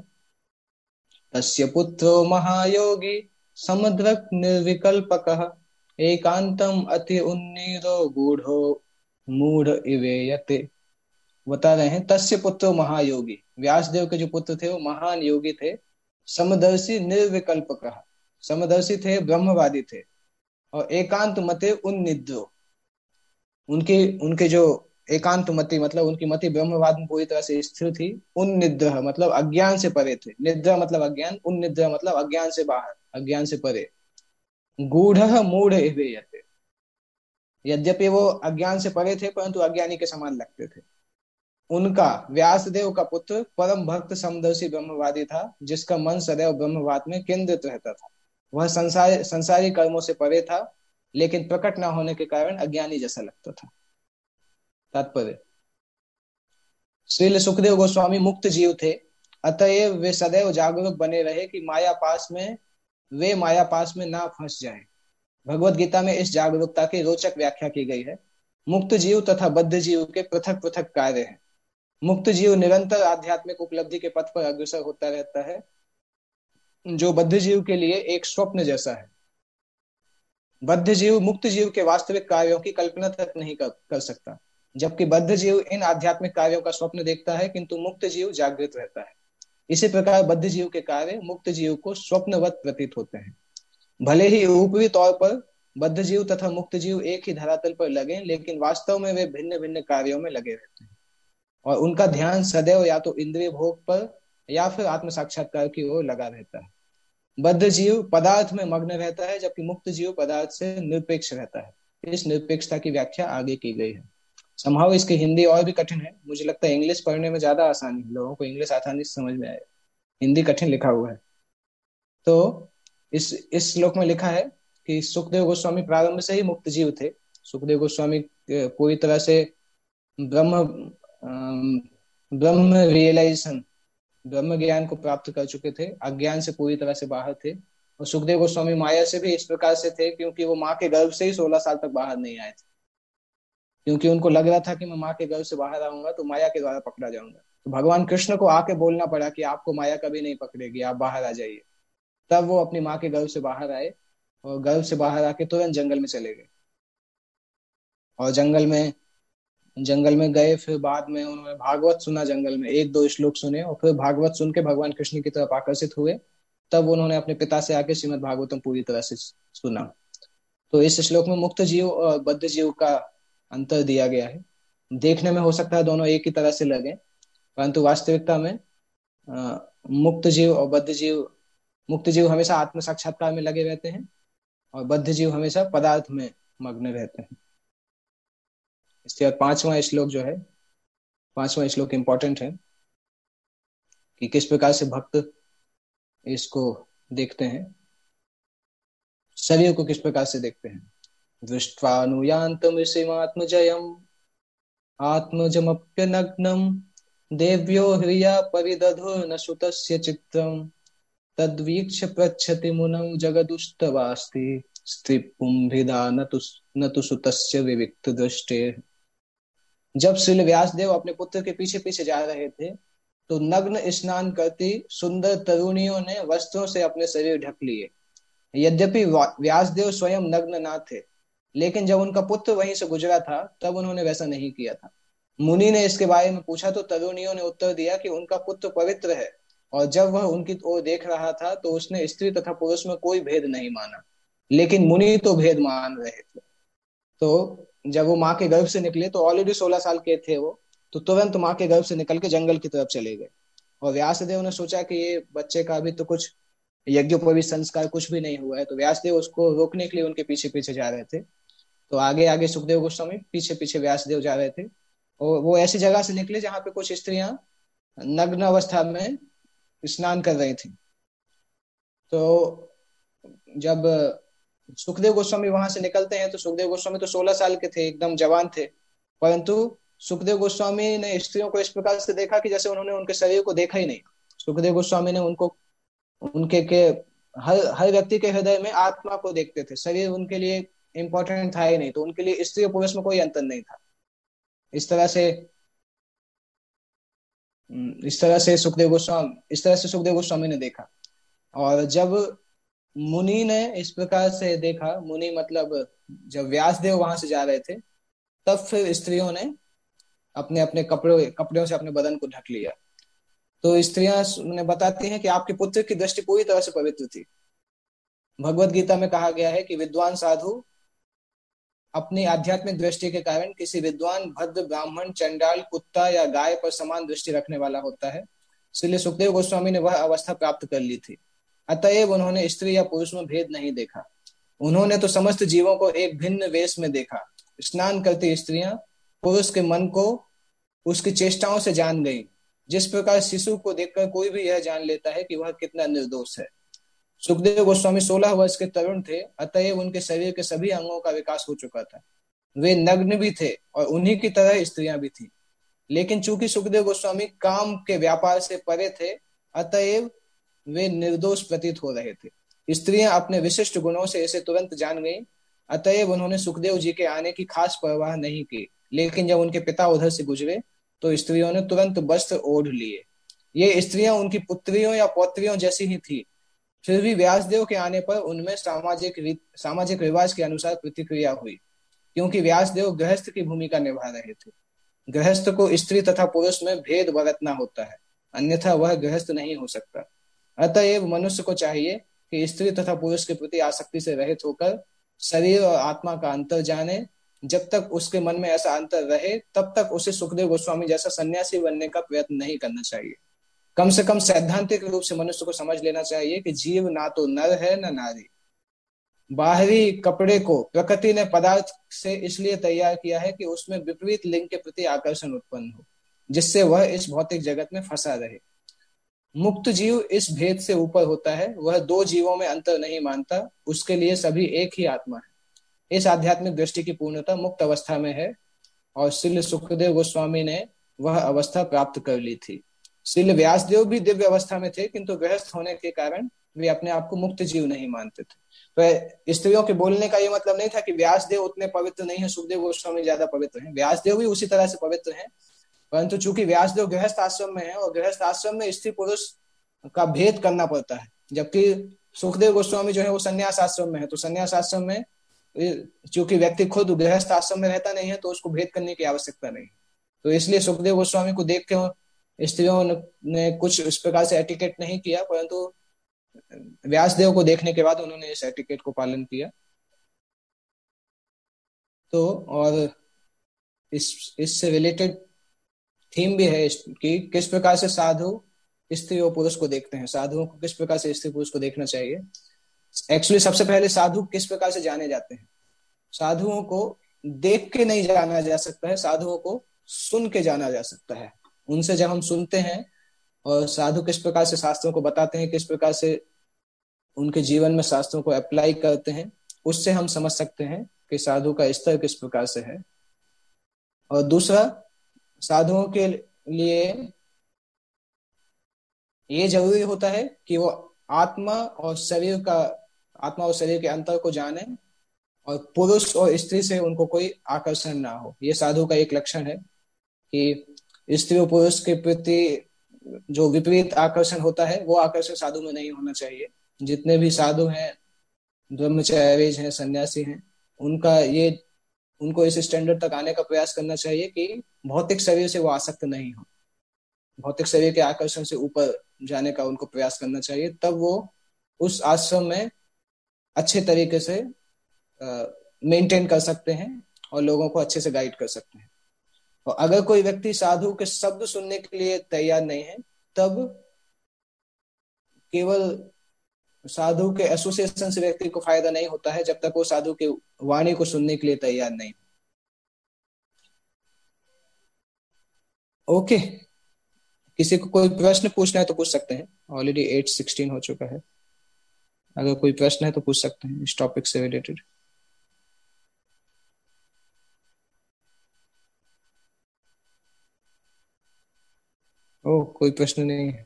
तस्य पुत्रो महायोगी समुद्रक निर्विकल्पकः एकांतम अति उन्नीरो गूढ़ो मूढ़ इवेयते। बता रहे हैं तस्य पुत्रो महायोगी, व्यासदेव के जो पुत्र थे वो महान योगी थे। समदर्शी निर्विकल्पकः, समदर्शी थे, ब्रह्मवादी थे। और एकांत मते उन्निद्रो, उनके उनके जो एकांत मति मतलब उनकी मति ब्रह्मवाद में पूरी तरह से स्थिर थी। उन्निद्र मतलब अज्ञान से परे थे, निद्रा मतलब अज्ञान, उन्निद्र मतलब अज्ञान से बाहर, अज्ञान से परे। गूढ़ मूढ़ इवेयते, यद्यपि वो अज्ञान से परे थे परंतु अज्ञानी के समान लगते थे। उनका व्यासदेव का पुत्र परम भक्त समदर्शी ब्रह्मवादी था, जिसका मन सदैव ब्रह्मवाद में केंद्रित रहता था। वह संसार संसारी कर्मों से परे था, लेकिन प्रकट न होने के कारण अज्ञानी जैसा लगता था। तात्पर्य, श्रील सुखदेव गोस्वामी मुक्त जीव थे, अतएव वे सदैव जागरूक बने रहे कि माया पास में वे माया पास में ना फंस जाएं। भगवत गीता में इस जागरूकता की रोचक व्याख्या की गई है। मुक्त जीव तथा बद्ध जीव के पृथक पृथक कार्य हैं। मुक्त जीव निरंतर आध्यात्मिक उपलब्धि के पथ पर अग्रसर होता रहता है, जो बद्ध जीव के लिए एक स्वप्न जैसा है। बद्ध जीव मुक्त जीव के वास्तविक कार्यों की कल्पना तक नहीं कर, कर सकता, जबकि बद्ध जीव इन आध्यात्मिक कार्यों का स्वप्न देखता है, किंतु मुक्त जीव जागृत रहता है। इसी प्रकार बद्ध जीव के कार्य मुक्त जीव को स्वप्नवत प्रतीत होते हैं। भले ही ऊपरी तौर पर बद्ध जीव तथा मुक्त जीव एक ही धरातल पर लगे, लेकिन वास्तव में वे भिन्न भिन्न कार्यों में लगे रहते हैं और उनका ध्यान सदैव या तो इंद्रिय भोग पर या फिर आत्म साक्षात्कार की ओर लगा रहता है। बद्ध जीव पदार्थ में मग्न रहता है, जबकि मुक्त जीव पदार्थ से निरपेक्ष रहता है। इस निरपेक्षता की व्याख्या आगे की गई है। संभव इसकी हिंदी और भी कठिन है। मुझे लगता है इंग्लिश पढ़ने में ज्यादा आसानी है, लोगों को इंग्लिश आसानी से समझ में आए। हिंदी कठिन लिखा हुआ है। तो इस इस श्लोक में लिखा है कि सुखदेव गोस्वामी प्रारंभ से ही मुक्त जीव थे। सुखदेव गोस्वामी पूरी तरह से ब्रह्म ब्रह्म रियलाइजेशन, ब्रह्म ज्ञान को प्राप्त कर चुके थे, अज्ञान से पूरी तरह से बाहर थे। और सुखदेव गोस्वामी माया से भी इस प्रकार से थे क्योंकि वो माँ के गर्भ से ही सोलह साल तक बाहर नहीं आए थे, क्योंकि उनको लग रहा था कि मैं माँ के गर्भ से बाहर आऊंगा तो माया के द्वारा पकड़ा जाऊंगा। तो भगवान कृष्ण को आके बोलना पड़ा कि आपको माया कभी नहीं पकड़ेगी, आप बाहर आ जाइए। तब वो अपनी माँ के गर्भ से बाहर आए और गर्भ से बाहर आके तुरंत जंगल में चले गए। और जंगल में जंगल में गए, फिर बाद में उन्होंने भागवत सुना, जंगल में एक दो श्लोक सुने और फिर भागवत सुन के भगवान कृष्ण की तरफ आकर्षित हुए। तब उन्होंने अपने पिता से आके श्रीमद् भागवतम पूरी तरह से सुना। तो इस श्लोक में मुक्त जीव और बद्ध जीव का अंतर दिया गया है। देखने में हो सकता है दोनों एक ही तरह से लगे, परंतु वास्तविकता में आ, मुक्त जीव और बद्ध जीव, मुक्त जीव हमेशा आत्म साक्षात्कार में लगे रहते हैं और बद्ध जीव हमेशा पदार्थ में मग्न रहते हैं। इसके बाद पांचवा श्लोक जो है, पांचवा श्लोक इंपॉर्टेंट है कि किस प्रकार से भक्त इसको देखते हैं, शरीर को किस प्रकार से देखते हैं। दृष्ट्वानुयान्तम ऋषिमात्मजयम् आत्मजमप्यनग्नम् देव्यो ह्रिया परिदधो न सुतस्य चित्रम् तद्वीक्ष्य पृच्छति मुनौ जगदुस्तवास्ति स्त्रीपुंभिदा न तु सुतस्य विविक्त दृष्टे। जब श्री व्यासदेव अपने पुत्र के पीछे पीछे जा रहे थे तो नग्न स्नान करती सुंदर तरुणियों ने वस्त्रों से अपने शरीर ढक लिए। यद्यपि व्यासदेव स्वयं नग्न ना थे, लेकिन जब उनका पुत्र वहीं से गुजरा था तब उन्होंने वैसा नहीं किया था। मुनि ने इसके बारे में पूछा तो तरुणियों ने उत्तर दिया कि उनका पुत्र पवित्र है, और जब वह उनकी ओर देख रहा था तो उसने स्त्री तथा पुरुष में कोई भेद नहीं माना, लेकिन मुनि तो भेद मान रहे थे। तो जब वो माँ के गर्भ से निकले तो ऑलरेडी सोलह साल के थे वो, तो तुरंत माँ के गर्भ से निकल के जंगल की तरफ चले गए। और व्यासदेव ने सोचा कि ये बच्चे का अभी तो कुछ यज्ञोपवीत संस्कार कुछ भी नहीं हुआ है, तो व्यासदेव उसको रोकने के लिए उनके पीछे पीछे जा रहे थे। तो आगे आगे सुखदेव गोस्वामी, पीछे पीछे व्यासदेव जा रहे थे। और वो ऐसी जगह से निकले जहाँ पे कुछ स्त्रियां नग्न अवस्था में स्नान कर रही थी। तो जब सुखदेव गोस्वामी वहां से निकलते हैं तो सुखदेव गोस्वामी तो सोलह साल के थे, एकदम जवान थे, परंतु सुखदेव गोस्वामी ने स्त्रियों को इस प्रकार से देखा कि जैसे उन्होंने उनके शरीर को देखा ही नहीं। सुखदेव गोस्वामी ने उनको उनके के हर हर व्यक्ति के हृदय में आत्मा को देखते थे, शरीर उनके लिए इंपॉर्टेंट था ही नहीं, तो उनके लिए स्त्री और पुरुष में कोई अंतर नहीं था। इस तरह से इस तरह से सुखदेव गोस्वामी इस तरह से सुखदेव गोस्वामी ने देखा। और जब मुनि ने इस प्रकार से देखा, मुनि मतलब जब व्यासदेव वहां से जा रहे थे, तब फिर स्त्रियों ने अपने अपने कपड़ों कपड़ों से अपने बदन को ढक लिया। तो स्त्रियां ने बताती हैं कि आपके पुत्र की दृष्टि पूरी तरह से पवित्र थी। भगवत गीता में कहा गया है कि विद्वान साधु अपनी आध्यात्मिक दृष्टि के कारण किसी विद्वान भद्र ब्राह्मण चंडाल कुत्ता या गाय पर समान दृष्टि रखने वाला होता है। इसलिए सुखदेव गोस्वामी ने वह अवस्था प्राप्त कर ली थी। अतएव उन्होंने स्त्री या पुरुष में भेद नहीं देखा। उन्होंने तो समस्त जीवों को एक भिन्न वेश में देखा। स्नान करती स्त्रियां पुरुष के मन को उसकी चेष्टाओं से जान गई, जिस प्रकार शिशु को देखकर कोई भी यह जान लेता है कि वह कितना निर्दोष है। सुखदेव गोस्वामी सोलह वर्ष के तरुण थे, अतएव उनके शरीर के सभी अंगों का विकास हो चुका था। वे नग्न भी थे और उन्हीं की तरह स्त्रियां भी थी। लेकिन चूंकि सुखदेव गोस्वामी काम के व्यापार से परे थे, अतएव वे निर्दोष प्रतीत हो रहे थे। स्त्रियां अपने विशिष्ट गुणों से इसे तुरंत जान गईं, अतएव उन्होंने सुखदेव जी के आने की खास परवाह नहीं की। लेकिन जब उनके पिता उधर से गुजरे तो स्त्रियों ने तुरंत वस्त्र ओढ़ लिए। ये स्त्रियां उनकी पुत्रियों या पौत्रियों जैसी ही थी। फिर भी व्यासदेव के आने पर उनमें सामाजिक सामाजिक रिवाज के अनुसार प्रतिक्रिया हुई, क्योंकि व्यासदेव गृहस्थ की भूमिका निभा रहे थे। गृहस्थ को स्त्री तथा पुरुष में भेद बरतना होता है, अन्यथा वह गृहस्थ नहीं हो सकता। अतएव मनुष्य को चाहिए कि स्त्री तथा पुरुष के प्रति आसक्ति से रहित होकर शरीर और आत्मा का अंतर जाने। जब तक उसके मन में ऐसा अंतर रहे, तब तक उसे सुखदेव गोस्वामी जैसा सन्यासी बनने का प्रयत्न नहीं करना चाहिए। कम से कम सैद्धांतिक रूप से मनुष्य को समझ लेना चाहिए कि जीव ना तो नर है न नारी। बाहरी कपड़े को प्रकृति ने पदार्थ से इसलिए तैयार किया है कि उसमें विपरीत लिंग के प्रति आकर्षण उत्पन्न हो, जिससे वह इस भौतिक जगत में फंसा रहे। मुक्त जीव इस भेद से ऊपर होता है, वह दो जीवों में अंतर नहीं मानता, उसके लिए सभी एक ही आत्मा है। इस आध्यात्मिक दृष्टि की पूर्णता मुक्त अवस्था में है और श्रील सुखदेव गोस्वामी ने वह अवस्था प्राप्त कर ली थी। श्रील व्यासदेव भी दिव्य अवस्था में थे, किंतु गृहस्थ होने के कारण वे अपने आप को मुक्त जीव नहीं मानते थे। तो स्त्रियों के बोलने का ये मतलब नहीं था कि व्यासदेव उतने पवित्र नहीं है, सुखदेव गोस्वामी ज्यादा पवित्र हैं। व्यासदेव भी उसी तरह से पवित्र हैं, परंतु चूंकि व्यासदेव गृहस्थ आश्रम में है और गृहस्थ आश्रम में स्त्री पुरुष का भेद करना पड़ता है, जबकि सुखदेव गोस्वामी जो है वो संन्यास आश्रम में है। तो संन्यास आश्रम में चूंकि व्यक्ति खुद गृहस्थ आश्रम में रहता नहीं है, तो उसको भेद करने की आवश्यकता नहीं। तो इसलिए सुखदेव गोस्वामी को देख के स्त्रियों ने कुछ इस प्रकार से एटिकेट नहीं किया, परंतु व्यासदेव को देखने के बाद उन्होंने इस एटिकेट को पालन किया। तो और इस इससे रिलेटेड थीम भी है कि किस प्रकार से साधु स्त्री और पुरुष को देखते हैं, साधुओं को किस प्रकार से स्त्री पुरुष को देखना चाहिए। एक्चुअली सबसे पहले साधु किस प्रकार से जाने जाते हैं। साधुओं को देख के नहीं जाना जा सकता है, साधुओं को सुन के जाना जा सकता है। उनसे जब हम सुनते हैं और साधु किस प्रकार से शास्त्रों को बताते हैं, किस प्रकार से उनके जीवन में शास्त्रों को अप्लाई करते हैं, उससे हम समझ सकते हैं कि साधु का स्तर किस प्रकार से है। और दूसरा, साधुओं के लिए ये जरूरी होता है कि वो आत्मा और शरीर का आत्मा और शरीर के अंतर को जाने और पुरुष और स्त्री से उनको कोई आकर्षण ना हो। ये साधु का एक लक्षण है कि स्त्री और पुरुष के प्रति जो विपरीत आकर्षण होता है, वो आकर्षण साधु में नहीं होना चाहिए। जितने भी साधु हैं, ब्रह्मचारी हैं, सन्यासी हैं, उनका ये उनको इस स्टैंडर्ड तक आने का प्रयास करना चाहिए कि भौतिक शरीर से वो आसक्त नहीं हो, भौतिक शरीर के आकर्षण से ऊपर जाने का उनको प्रयास करना चाहिए। तब वो उस आश्रम में अच्छे तरीके से मेंटेन कर सकते हैं और लोगों को अच्छे से गाइड कर सकते हैं। और अगर कोई व्यक्ति साधु के शब्द सुनने के लिए तैयार नहीं है, तब केवल साधु के एसोसिएशन से व्यक्ति को फायदा नहीं होता है जब तक वो साधु के वाणी को सुनने के लिए तैयार नहीं। ओके, किसी को कोई प्रश्न पूछना है तो पूछ सकते हैं। ऑलरेडी एट सिक्सटीन हो चुका है। अगर कोई प्रश्न है तो पूछ सकते हैं इस टॉपिक से रिलेटेड। ओह, कोई प्रश्न नहीं है।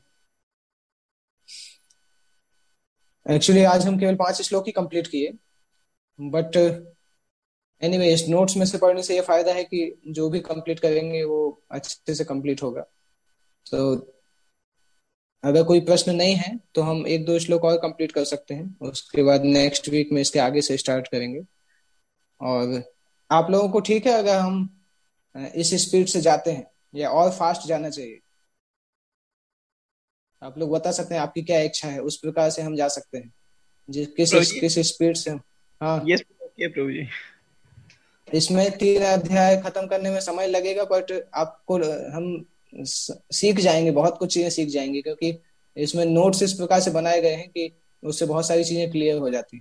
एक्चुअली आज हम केवल पांच श्लोक ही कंप्लीट किए, बट एनीवे इस नोट्स में से पढ़ने से ये फायदा है कि जो भी कंप्लीट करेंगे वो अच्छे से कंप्लीट होगा। तो अगर कोई प्रश्न नहीं है तो हम एक दो श्लोक और कंप्लीट कर सकते हैं, उसके बाद नेक्स्ट वीक में इसके आगे से स्टार्ट करेंगे। और आप लोगों को ठीक है अगर हम इस स्पीड से जाते हैं या और फास्ट जाना चाहिए? आप लोग बता सकते हैं आपकी क्या इच्छा है, उस प्रकार से हम जा सकते हैं जिस किस प्रभु जी, किस स्पीड से। हाँ, यस ओके प्रभु जी। इसमें तीन अध्याय खत्म करने में समय लगेगा, बट आपको हम सीख जाएंगे, बहुत कुछ चीजें सीख जाएंगे, क्योंकि इसमें नोट्स इस प्रकार से बनाए गए हैं कि उससे बहुत सारी चीजें क्लियर हो जाती हैं।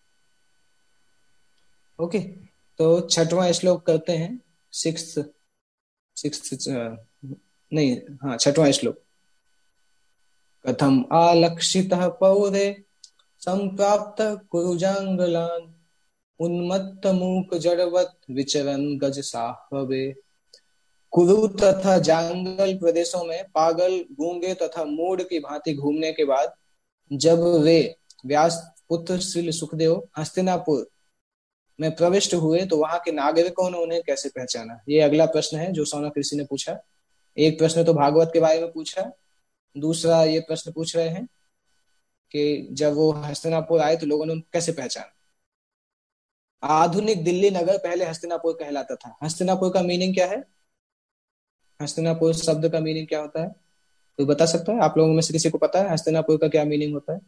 ओके, तो छठवां श्लोक करते हैं। सिक्स सिक्स नहीं, हाँ छठवां श्लोक। कथम आलक्षितः पौरे संप्राप्त कुरुजांगलान उन्मत्त मूक जड़वत विचरन गज साहबे। कुरु तथा जांगल प्रदेशों में पागल, गूंगे तथा मूढ़ की भांति घूमने के बाद जब वे व्यास पुत्र श्री सुखदेव हस्तिनापुर में प्रविष्ट हुए तो वहां के नागरिकों ने उन्हें कैसे पहचाना? ये अगला प्रश्न है जो सौनक ऋषि ने पूछा। एक प्रश्न तो भागवत के बारे में पूछा, दूसरा ये प्रश्न पूछ रहे हैं कि जब वो हस्तिनापुर आए तो लोगों ने उनको कैसे पहचाना। आधुनिक दिल्ली नगर पहले हस्तिनापुर कहलाता था। हस्तिनापुर का मीनिंग क्या है? हस्तिनापुर शब्द का मीनिंग क्या होता है? कोई बता सकता है? आप लोगों में से किसी को पता है हस्तिनापुर का क्या मीनिंग होता है?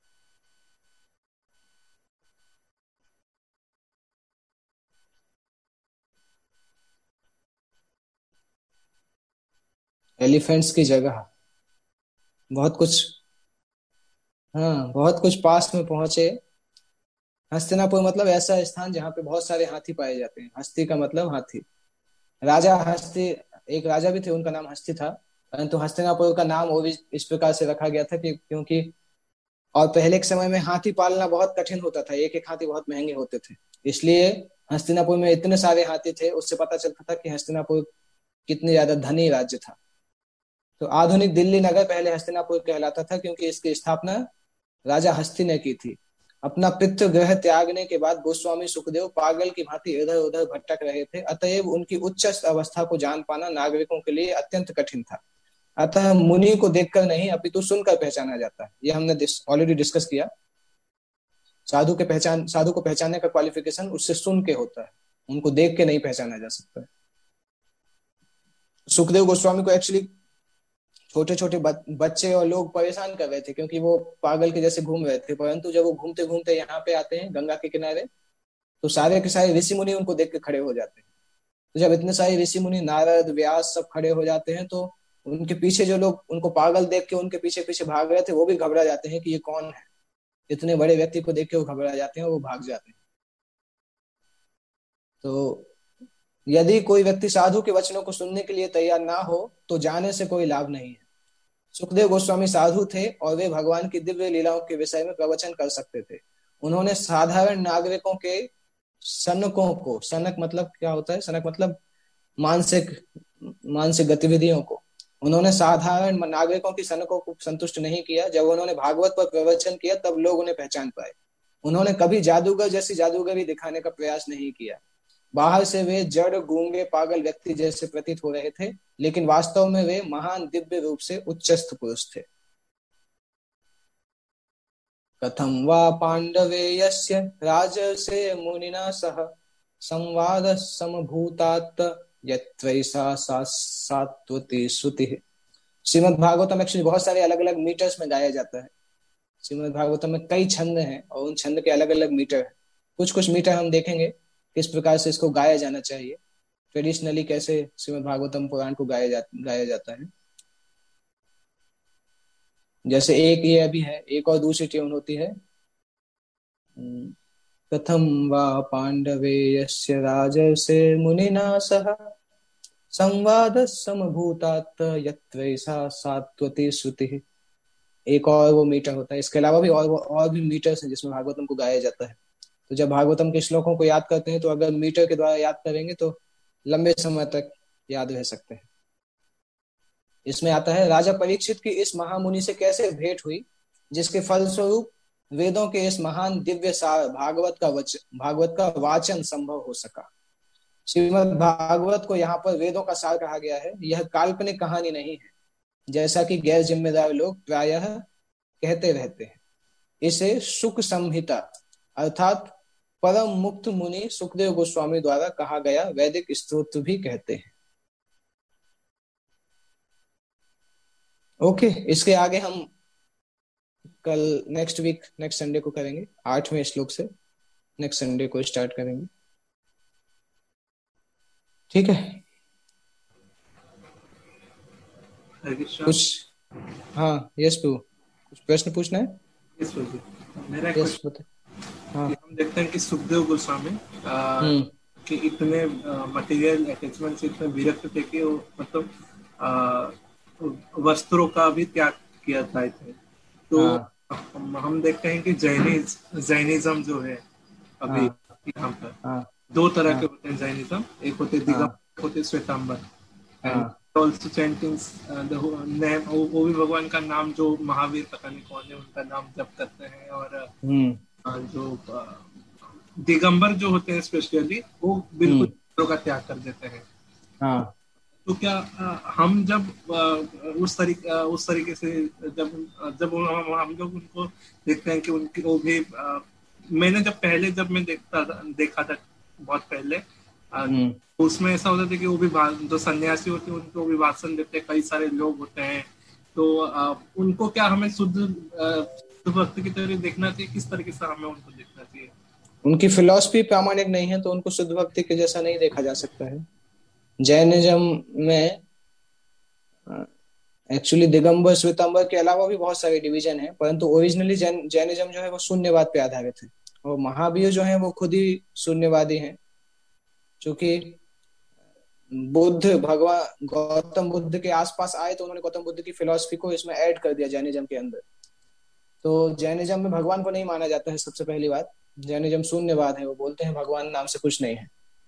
एलिफेंट्स की जगह। बहुत कुछ, हाँ बहुत कुछ पास में पहुंचे। हस्तिनापुर मतलब ऐसा स्थान जहाँ पे बहुत सारे हाथी पाए जाते हैं। हस्ती का मतलब हाथी। राजा हस्ती, एक राजा भी थे, उनका नाम हस्ती था, परंतु हस्तिनापुर का नाम वो भी इस प्रकार से रखा गया था कि क्योंकि और पहले के समय में हाथी पालना बहुत कठिन होता था, एक एक हाथी बहुत महंगे होते थे, इसलिए हस्तिनापुर में इतने सारे हाथी थे, उससे पता चलता था कि हस्तिनापुर कितनी ज्यादा धनी राज्य था। तो आधुनिक दिल्ली नगर पहले हस्तिनापुर कहलाता था क्योंकि इसकी स्थापना राजा हस्ती ने की थी। अपना पितृगृह त्यागने के बाद गोस्वामी सुखदेव पागल की भांति इधर उधर भटक रहे थे, अतएव उनकी उच्च अवस्था को जान पाना नागरिकों के लिए अत्यंत कठिन था। अतः मुनि को देखकर नहीं अपितु सुनकर पहचाना जाता है। ये हमने ऑलरेडी डिस्कस किया। साधु के पहचान साधु को पहचानने का क्वालिफिकेशन उससे सुन के होता है, उनको देख के नहीं पहचाना जा सकता है। सुखदेव गोस्वामी को एक्चुअली छोटे छोटे बच्चे और लोग परेशान कर रहे थे क्योंकि वो पागल के जैसे घूम रहे थे, परंतु जब वो घूमते घूमते यहाँ पे आते हैं गंगा के किनारे तो सारे के सारे ऋषि मुनि उनको देख के खड़े हो जाते हैं। तो जब इतने सारे ऋषि मुनि नारद व्यास सब खड़े हो जाते हैं तो उनके पीछे जो लोग उनको पागल देख के उनके पीछे पीछे भाग रहे थे वो भी घबरा जाते हैं कि ये कौन है। इतने बड़े व्यक्ति को देख के वो घबरा जाते हैं, वो भाग जाते हैं। तो यदि कोई व्यक्ति साधु के वचनों को सुनने के लिए तैयार ना हो तो जाने से कोई लाभ नहीं है। सुखदेव गोस्वामी साधु थे और वे भगवान की दिव्य लीलाओं के विषय में प्रवचन कर सकते थे। उन्होंने साधारण नागरिकों के सनकों को, सनक मतलब क्या होता है? सनक मतलब मानसिक मानसिक गतिविधियों को, उन्होंने साधारण नागरिकों की सनकों को संतुष्ट नहीं किया। जब उन्होंने भागवत पर प्रवचन किया तब लोग उन्हें पहचान पाए। उन्होंने कभी जादूगर जैसी जादूगरी दिखाने का प्रयास नहीं किया। बाहर से वे जड़, गूंगे, पागल व्यक्ति जैसे प्रतीत हो रहे थे, लेकिन वास्तव में वे महान दिव्य रूप से उच्चस्थ पुरुष थे। कथम वा पांडवे यस्य राजर्षे मुनिना सह संवाद समभूतात यत्रैषा सात्वती श्रुति। श्रीमद् भागवतम एक्चुअली बहुत सारे अलग अलग मीटर्स में गाया जाता है। श्रीमद् भागवतम में कई छंद हैं और उन छंद के अलग अलग मीटर हैं। कुछ कुछ मीटर हम देखेंगे किस प्रकार से इसको गाया जाना चाहिए। ट्रेडिशनली कैसे श्रीमद् भागवतम पुराण को गाया जा, गाया जाता है। जैसे एक ये अभी है, एक और दूसरी ट्यून होती है, कथम वा पांडवे यस्य राजर्षे मुनिना सह संवाद समभूतात यत्रैषा सात्वती श्रुति। एक और वो मीटर होता है। इसके अलावा भी और और भी मीटर्स हैं जिसमें भागवतम को गाया जाता है। तो जब भागवतम के श्लोकों को याद करते हैं तो अगर मीटर के द्वारा याद करेंगे तो लंबे समय तक याद रह सकते हैं। इसमें आता है, राजा परीक्षित की इस महामुनि से कैसे भेंट हुई जिसके फलस्वरूप वेदों के इस महान दिव्य सार भागवत का वच भागवत का वाचन संभव हो सका। श्रीमद् भागवत को यहाँ पर वेदों का सार कहा गया है। यह काल्पनिक कहानी नहीं है जैसा कि गैर जिम्मेदार लोग प्रायः कहते रहते हैं। इसे सुख संहिता अर्थात परम मुक्त मुनि सुखदेव गोस्वामी द्वारा कहा गया वैदिक स्तोत्र भी कहते हैं। ओके, इसके आगे हम कल नेक्स्ट वीक नेक्स्ट संडे को करेंगे। आठवें श्लोक से नेक्स्ट संडे को स्टार्ट करेंगे। ठीक है, कुछ हाँ यस प्रभु, कुछ प्रश्न पूछना है? यस प्रभु, मेरा एक यस क्वेश्चन बता। हाँ, कि हम देखते हैं कि सुखदेव गोस्वामी हम्म कि इतने मटेरियल अटैचमेंट से इतने विरक्त थे कि वो मतलब आ, वस्त्रों का भी त्याग किया था थे। तो हाँ, हम, हम देखते हैं कि जैनिज्म जैनिज्म जो है अभी हाँ, यहाँ पर हाँ, दो तरह के हाँ, होते हैं जैनिज्म। एक होते दिगंबर, हाँ, एक होते श्वेतांबर। एंड हाँ, ऑल्सो चैंटिंग्स द नेम, वो भी भगवान का नाम जो महावीर पता नहीं कौन है उनका नाम जप करते हैं। और हम्म अ, जो अ, दिगंबर जो होते हैं स्पेशली वो बिल्कुल हम्म वस्त्रों का त्याग कर देते हैं। हाँ, तो क्या अ, हम जब अ, उस तरीके उस तरीके से जब जब हम, हम लोग उनको देखते हैं कि उनकी वो भी अ, मैंने जब पहले जब मैं देखता था देखा था बहुत पहले अ, हम्म उसमें ऐसा होता था कि वो भी भा- जो सन्यासी होते हैं उनको भी भाषण देते हैं, कई सारे लोग होते हैं। तो अ, उनको क्या हमें शुद्ध अ, शुद्ध भक्त की तरह देखना चाहिए? किस तरीके से हमें उनको देखना चाहिए? उनकी फिलॉसफी प्रामाणिक नहीं है तो उनको शुद्ध भक्ति के जैसा नहीं देखा जा सकता है। जैनिज्म में एक्चुअली दिगंबर श्वेतांबर के अलावा भी बहुत सारे डिवीजन हैं, परंतु ओरिजिनली जैन जैनिज्म जो है वो शून्यवाद पे आधारित है। और महावीर जो है वो खुद ही शून्यवादी हैं, क्योंकि बुद्ध भगवान गौतम बुद्ध के आसपास आए तो उन्होंने गौतम बुद्ध की फिलॉसफी को इसमें ऐड कर दिया जैनिज्म के अंदर। तो जैनिज्म में भगवान को नहीं माना जाता है। सबसे पहली बात, जैनिज्म शून्यवाद है। वो बोलते हैं भगवान नाम से कुछ नहीं है।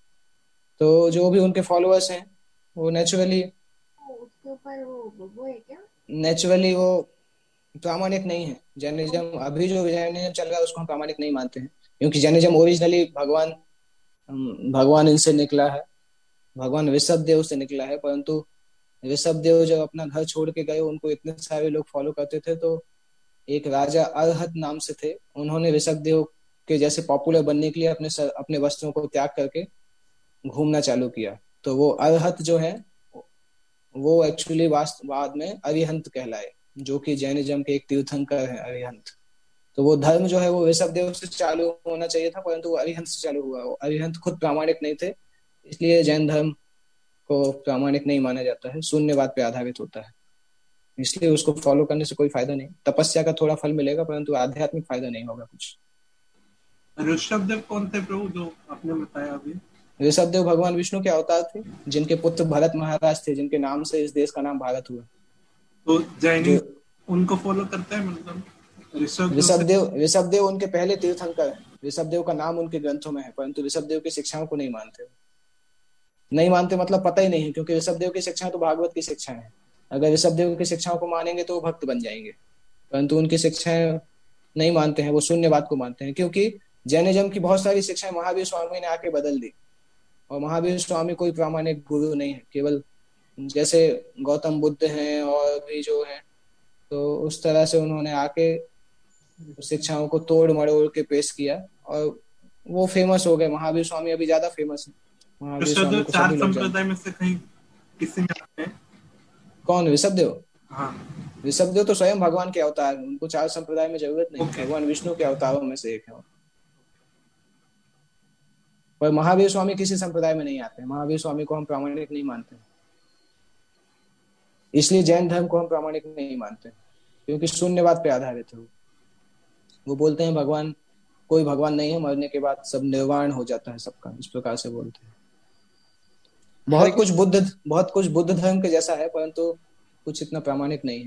तो जो भी उनके फॉलोअर्स हैं वो नेचुरली उसके ऊपर वो वो है क्या? नेचुरली वो प्रामाणिक नहीं है। जैनिज्म अभी जो जैनिज्म चल रहा है उसको हम प्रामाणिक नहीं मानते हैं, क्योंकि जैनिज्म ओरिजिनली भगवान भगवान इनसे निकला है, भगवान ऋषभ देव से निकला है। परंतु ऋषभ देव जब अपना घर छोड़ के गए, उनको इतने सारे लोग फॉलो करते थे, तो एक राजा अरहत नाम से थे, उन्होंने ऋषभ देव के जैसे पॉपुलर बनने के लिए अपने सर, अपने वस्त्रों को त्याग करके घूमना चालू किया। तो वो अरहत जो है वो एक्चुअली बाद में अरिहंत कहलाए, जो कि जैनिज्म के एक तीर्थंकर है अरिहंत। तो वो धर्म जो है वो ऋषभ देव से चालू होना चाहिए था, परंतु वो अरिहंत से चालू हुआ। वो अरिहंत खुद प्रामाणिक नहीं थे, इसलिए जैन धर्म को प्रामाणिक नहीं माना जाता है, शून्यवाद पे आधारित होता है। इसलिए उसको फॉलो करने से कोई फायदा नहीं। तपस्या का थोड़ा फल मिलेगा, परंतु आध्यात्मिक फायदा नहीं होगा कुछ। ऋषभ देव कौन थे प्रभु जो आपने बताया अभी? ऋषभ देव भगवान विष्णु के अवतार थे, जिनके पुत्र भरत महाराज थे, जिनके नाम से इस देश का नाम भारत हुआ। तो जैनी जो उनको फॉलो करते हैं, मतलब ऋषभ देव ऋषभ से? देव ऋषभ देव उनके पहले तीर्थंकर हैं। ऋषभ देव का नाम उनके ग्रंथों में है, परंतु ऋषभ देव की शिक्षाओं को नहीं मानते। नहीं मानते मतलब पता ही नहीं है, क्योंकि ऋषभ देव की शिक्षाएं तो भागवत की शिक्षाएं हैं। अगर ऋषभ देव की शिक्षाओं को मानेंगे तो वो भक्त बन जाएंगे, परंतु उनकी शिक्षाएं नहीं मानते हैं, वो शून्यवाद को मानते हैं। क्योंकि जैनिज्म की बहुत सारी शिक्षाएं महावीर स्वामी ने आके बदल दी, और महावीर स्वामी कोई प्रामाणिक गुरु नहीं है, केवल जैसे गौतम बुद्ध हैं और भी जो हैं, तो उस तरह से उन्होंने आके शिक्षाओं को तोड़ मरोड़ के पेश किया और वो फेमस हो गए। महावीर स्वामी अभी ज्यादा फेमस है। महावीर ऋषभ स्वामी देव को चार सभी लोग जानते संप्रदाय हैं। में से कहीं किसी में आते हैं? कौन? ऋषभ देव? हाँ, ऋषभ देव तो स्वयं भगवान के अवतार हैं, उनको चार संप्रदाय में जरूरत नहीं। ओके। भगवान विष्णु के अवतारों में से एक है। पर महावीर स्वामी किसी संप्रदाय में नहीं आते हैं, महावीर स्वामी को हम प्रामाणिक नहीं मानते, इसलिए जैन धर्म को हम प्रामाणिक नहीं मानते, क्योंकि शून्यवाद पे आधारित है। वो बोलते हैं भगवान, कोई भगवान नहीं है, मरने के बाद सब निर्वाण हो जाता है सबका, इस प्रकार से बोलते हैं। बहुत कुछ बुद्ध बहुत कुछ बुद्ध धर्म के जैसा है, परंतु कुछ इतना प्रामाणिक नहीं है।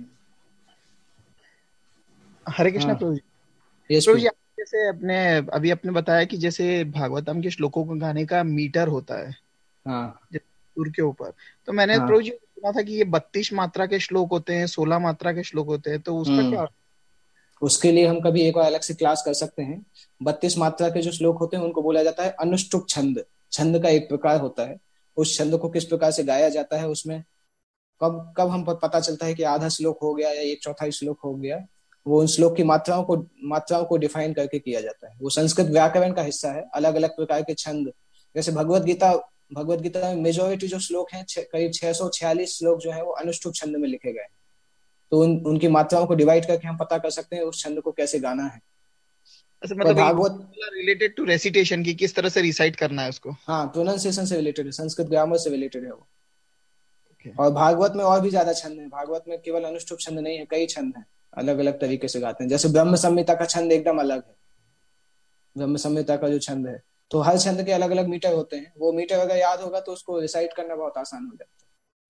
हरे कृष्णा हाँ। प्रभु जी। यस प्रभु जी, जैसे अपने अभी आपने बताया कि जैसे भागवतम के श्लोकों को गाने का मीटर होता है, हाँ सुर के ऊपर, तो मैंने हाँ। प्रभु जी सुना था कि ये बत्तीस मात्रा के श्लोक होते हैं, सोलह मात्रा के श्लोक होते हैं, तो उसका क्या? उसके लिए हम कभी एक और अलग से क्लास कर सकते हैं। बत्तीस मात्रा के जो श्लोक होते हैं उनको बोला जाता है अनुष्टुप छंद। छंद का एक प्रकार होता है, उस छंद को किस प्रकार से गाया जाता है, उसमें कब कब हम पता चलता है कि आधा श्लोक हो गया या एक चौथाई श्लोक हो गया, वो उन श्लोक की मात्राओं को मात्राओं को डिफाइन करके किया जाता है। वो संस्कृत व्याकरण का हिस्सा है। अलग अलग प्रकार के छंद, जैसे भगवत गीता भगवत गीता में मेजोरिटी जो श्लोक हैं, करीब छह सौ छियालीस श्लोक जो है वो अनुष्टुप छंद में लिखे गए। तो उन उनकी मात्राओं को डिवाइड करके हम पता कर सकते हैं उस छंद को कैसे गाना है। अच्छा, मतलब भागवत रिलेटेड टू रेसिटेशन की, किस तरह से रिसाइट करना है उसको? हाँ, प्रोनाउंसिएशन से रिलेटेड है, संस्कृत ग्रामर से रिलेटेड है वो। okay. और भागवत में और भी ज्यादा छंद है। भागवत में केवल अनुष्टुप छंद नहीं है, कई छंद हैं, अलग अलग तरीके से गाते हैं। जैसे ब्रह्म संहिता का छंद एकदम अलग है, ब्रह्म संहिता का जो छंद है, तो हर छंद के अलग अलग मीटर होते हैं। वो मीटर अगर याद होगा तो उसको रिसाइट करना बहुत आसान हो जाता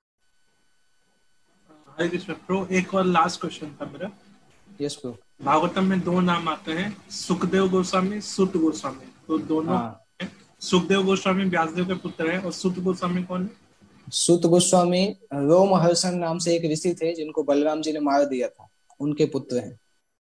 है। हरे कृष्ण प्रो, एक और लास्ट क्वेश्चन था मेरा। Yes pro. भागवतम में दो नाम आते हैं, सुखदेव गोस्वामी, सुत गोस्वामी, तो दोनों हाँ। सुखदेव गोस्वामी व्यासदेव के पुत्र हैं, और सुत गोस्वामी कौन है? सुत गोस्वामी रोमहर्षण नाम से एक ऋषि थे जिनको बलराम जी ने मार दिया था, उनके पुत्र हैं।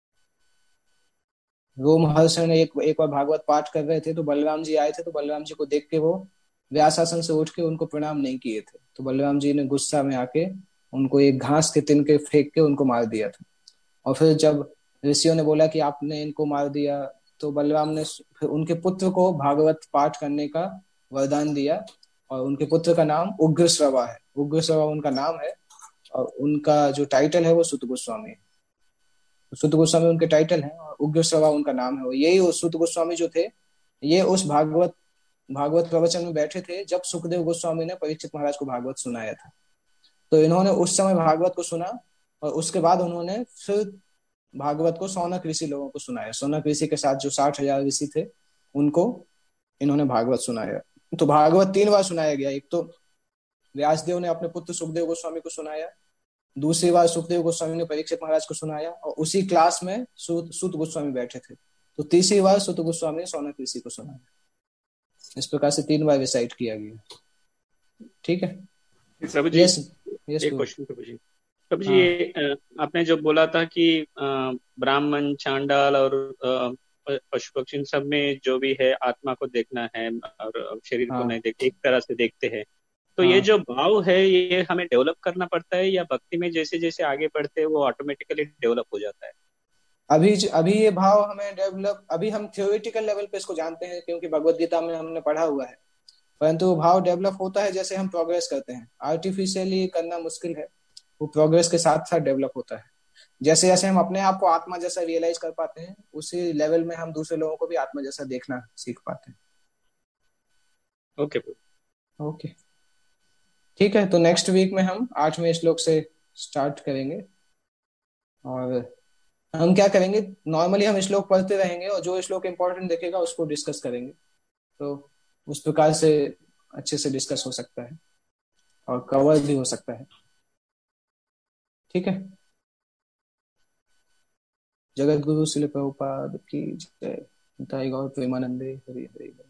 रोमहर्षण एक एक बार भागवत पाठ कर रहे थे तो बलराम जी आए थे, तो बलराम जी को देख के वो व्यासासन से उठ के उनको प्रणाम नहीं किए थे, तो बलराम जी ने गुस्सा में आके उनको एक घास के तिनके फेंक के उनको मार दिया था। और फिर जब ऋषियों ने बोला कि आपने इनको मार दिया, तो बलराम ने फिर उनके पुत्र को भागवत पाठ करने का वरदान दिया, और उनके पुत्र का नाम उग्रश्रवा है। उग्रश्रवा उनका नाम है, और उनका जो टाइटल है वो सुत गोस्वामी है। सुत गोस्वामी उनके टाइटल है और उग्रश्रवा उनका नाम है। यही सुत गोस्वामी जो थे, ये उस भागवत भागवत प्रवचन में बैठे थे जब सुखदेव गोस्वामी ने परीक्षित महाराज को भागवत सुनाया था। तो इन्होंने उस समय भागवत को सुना, और उसके बाद उन्होंने फिर भागवत को सौनक ऋषि लोगों को सुनाया। सौनक ऋषि के साथ जो साठ हजार ऋषि थे उनको इन्होंने भागवत सुनाया। तो भागवत तीन बार सुनाया गया। एक तो व्यासदेव ने अपने पुत्र सुखदेव गोस्वामी को सुनाया, दूसरी बार सुखदेव गोस्वामी ने परीक्षित महाराज को सुनाया, और उसी क्लास में सुत सुत गोस्वामी बैठे थे, तो तीसरी बार सुत गोस्वामी ने सौनक ऋषि को सुनाया। इस प्रकार से तीन बार रिसाइट किया गया। ठीक है प्रभु जी, यस यस एक क्वेश्चन प्रभु जी। प्रभु जी, ये आपने जो बोला था कि ब्राह्मण, चांडाल और पशु पक्षी सब में जो भी है आत्मा को देखना है और शरीर हाँ। को नहीं देखते, एक तरह से देखते हैं, तो हाँ। ये जो भाव है ये हमें डेवलप करना पड़ता है, या भक्ति में जैसे जैसे आगे बढ़ते हैं वो ऑटोमेटिकली डेवलप हो जाता है? अभी अभी ये भाव हमें डेवलप, अभी हम थियोरिटिकल लेवल पे इसको जानते हैं क्योंकि भगवत गीता में हमने पढ़ा हुआ है, परंतु भाव डेवलप होता है जैसे हम प्रोग्रेस करते हैं। आर्टिफिशियली करना मुश्किल है, वो प्रोग्रेस के साथ साथ डेवलप होता है। जैसे जैसे हम अपने आप को आत्मा जैसा रियलाइज कर पाते हैं, उसी लेवल में हम दूसरे लोगों को भी आत्मा जैसा देखना सीख पाते हैं। ओके ओके ठीक है, तो नेक्स्ट वीक में हम आठवें श्लोक से स्टार्ट करेंगे। और हम क्या करेंगे, नॉर्मली हम श्लोक पढ़ते रहेंगे और जो श्लोक इंपॉर्टेंट देखेगा उसको डिस्कस करेंगे, तो उस प्रकार से अच्छे से डिस्कस हो सकता है और कवर भी हो सकता है। ठीक है, जगत गुरु श्रील प्रभुपाद की जय। गौर प्रेमानंदे हरि हरि।